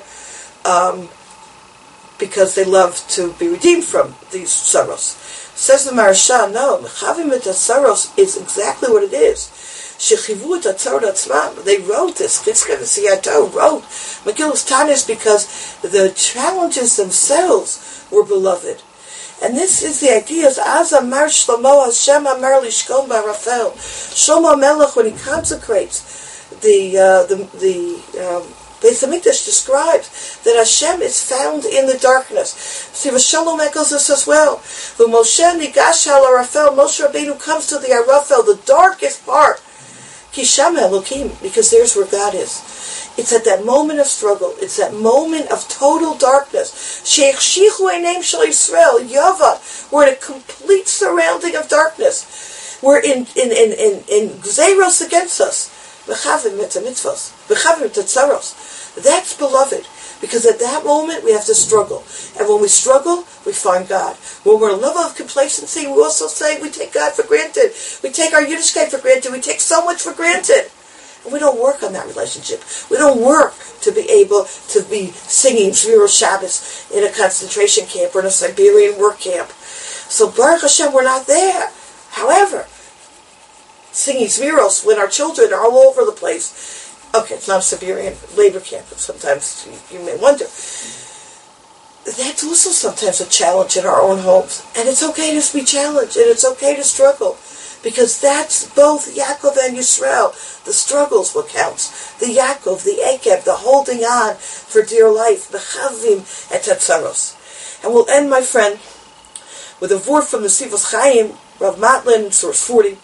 [SPEAKER 1] because they love to be redeemed from these tzaros. Says the Maharsha, no, Mechavim et hatzaros is exactly what it is. Shechivu et hatzarot atzmam. They wrote this. Chizkiah v'Siyato wrote Megillas Tanis because the challenges themselves were beloved. And this is the idea. Az Amar Shlomo Hashem Amar Lishkon Barafel. Shlomo Melech, when he consecrates the Beis Hamikdash, describes that Hashem is found in the darkness. Siva Shalom echoes this as well. The Moshe Nigash al Arafel, Moshe Rabbeinu comes to the Arafel, the darkest part. Kisham Elokim, because there's where God is. It's at that moment of struggle. It's that moment of total darkness. She'echshichu einaim shel Yisrael, Yava. We're in a complete surrounding of darkness. We're in Gzeiros against us. V'chavim et mitzvos. V'chavim et tzaros. That's beloved. Because at that moment we have to struggle. And when we struggle, we find God. When we're in a level of complacency, we also say we take God for granted. We take our Yiddishkeit for granted. We take so much for granted. And we don't work on that relationship. We don't work to be able to be singing Shviro Shabbos in a concentration camp or in a Siberian work camp. So Baruch Hashem, we're not there. However, singing Shviros when our children are all over the place. Okay, it's not a Siberian labor camp, but sometimes you may wonder. That's also sometimes a challenge in our own homes. And it's okay to be challenged, and it's okay to struggle. Because that's both Yaakov and Yisrael. The struggle's what counts. The Yaakov, the Ekeb, the holding on for dear life. The Chavim et Hatzaros. And we'll end, my friend, with a word from the Sivos Chaim, Rav Matlin, source 40.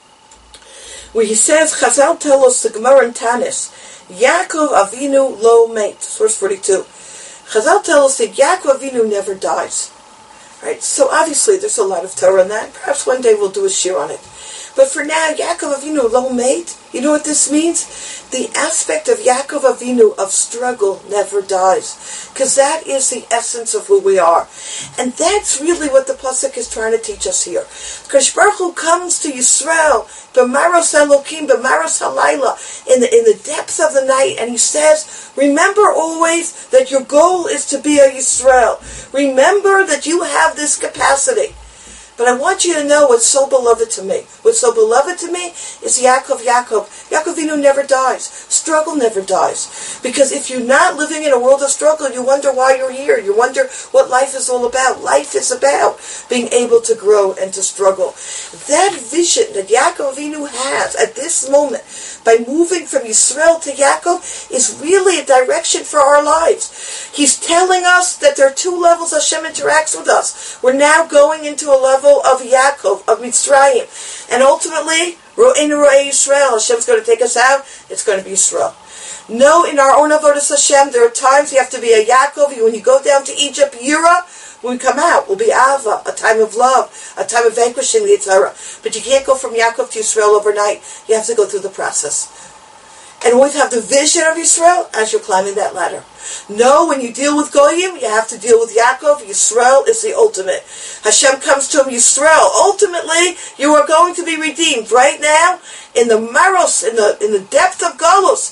[SPEAKER 1] Where he says, Chazal tell us the Gemara in Tanis, Yaakov Avinu lo mate, source 42. Chazal tell us that Yaakov Avinu never dies. Right? So obviously there's a lot of Torah on that. Perhaps one day we'll do a shir on it. But for now, Yaakov Avinu lo mate, you know what this means? The aspect of Yaakov Avinu of struggle never dies. Because that is the essence of who we are. And that's really what the Pasuk is trying to teach us here. Because Baruch Hu comes to Yisrael, b'maros Elokim, b'maros halayla, in the depths of the night, and he says, remember always that your goal is to be a Yisrael. Remember that you have this capacity. But I want you to know what's so beloved to me. What's so beloved to me is Yaakov. Yaakov Avinu never dies. Struggle never dies. Because if you're not living in a world of struggle, you wonder why you're here. You wonder what life is all about. Life is about being able to grow and to struggle. That vision that Yaakov Avinu has at this moment, by moving from Yisrael to Yaakov, is really a direction for our lives. He's telling us that there are two levels Hashem interacts with us. We're now going into a level of Yaakov, of Mitzrayim. And ultimately, Ro'enu Ro'ei Yisrael, Hashem's going to take us out, it's going to be Yisrael. No, in our own avodas Hashem, there are times you have to be a Yaakov. When you go down to Egypt, Yira, when we come out, will be Ava, a time of love, a time of vanquishing the Yitzhara. But you can't go from Yaakov to Yisrael overnight. You have to go through the process. And always have the vision of Yisrael as you're climbing that ladder. No, when you deal with Goyim, you have to deal with Yaakov. Yisrael is the ultimate. Hashem comes to him, Yisrael. Ultimately, you are going to be redeemed. Right now, in the maros, in the depth of Golus,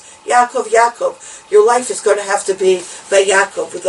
[SPEAKER 1] Yaakov, your life is going to have to be by Yaakov, with the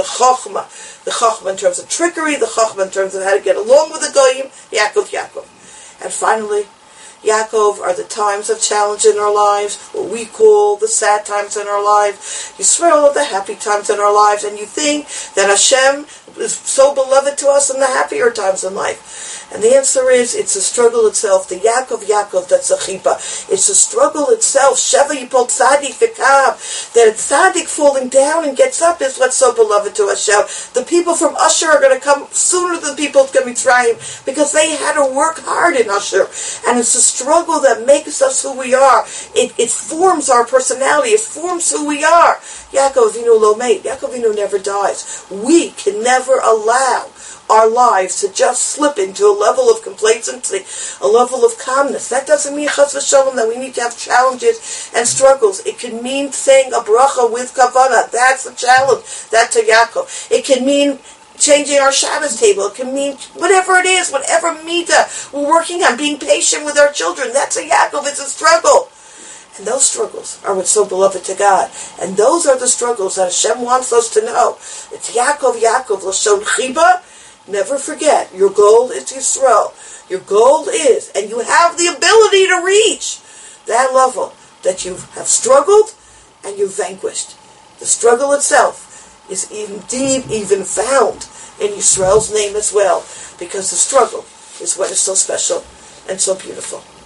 [SPEAKER 1] Chochmah in terms of trickery, the Chochmah in terms of how to get along with the Goyim, Yaakov. And finally, Yaakov are the times of challenge in our lives, what we call the sad times in our lives. Yisrael are the happy times in our lives. And you think that Hashem, is so beloved to us in the happier times in life? And the answer is, it's the struggle itself. The Yaakov, that's a chiba. It's the struggle itself. Sheva yipol tzadik v'kav. That tzadik falling down and gets up is what's so beloved to Hashem. The people from Usher are going to come sooner than people from Mitzrayim, because they had to work hard in Usher. And it's the struggle that makes us who we are. It forms our personality. It forms who we are. Yaakov Avinu lo meit. Yaakov Avinu never dies. We can never allow our lives to just slip into a level of complacency, a level of calmness. That doesn't mean, chas v'shalom, that we need to have challenges and struggles. It can mean saying a bracha with kavanah. That's a challenge. That's a Yaakov. It can mean changing our Shabbos table. It can mean whatever it is, whatever midah we're working on, being patient with our children. That's a Yaakov. It's a struggle. And those struggles are what's so beloved to God. And those are the struggles that Hashem wants us to know. It's Yaakov, Lashon Chiba. Never forget, your goal is Yisrael. Your goal is, and you have the ability to reach that level that you have struggled and you've vanquished. The struggle itself is indeed even found in Yisrael's name as well, because the struggle is what is so special and so beautiful.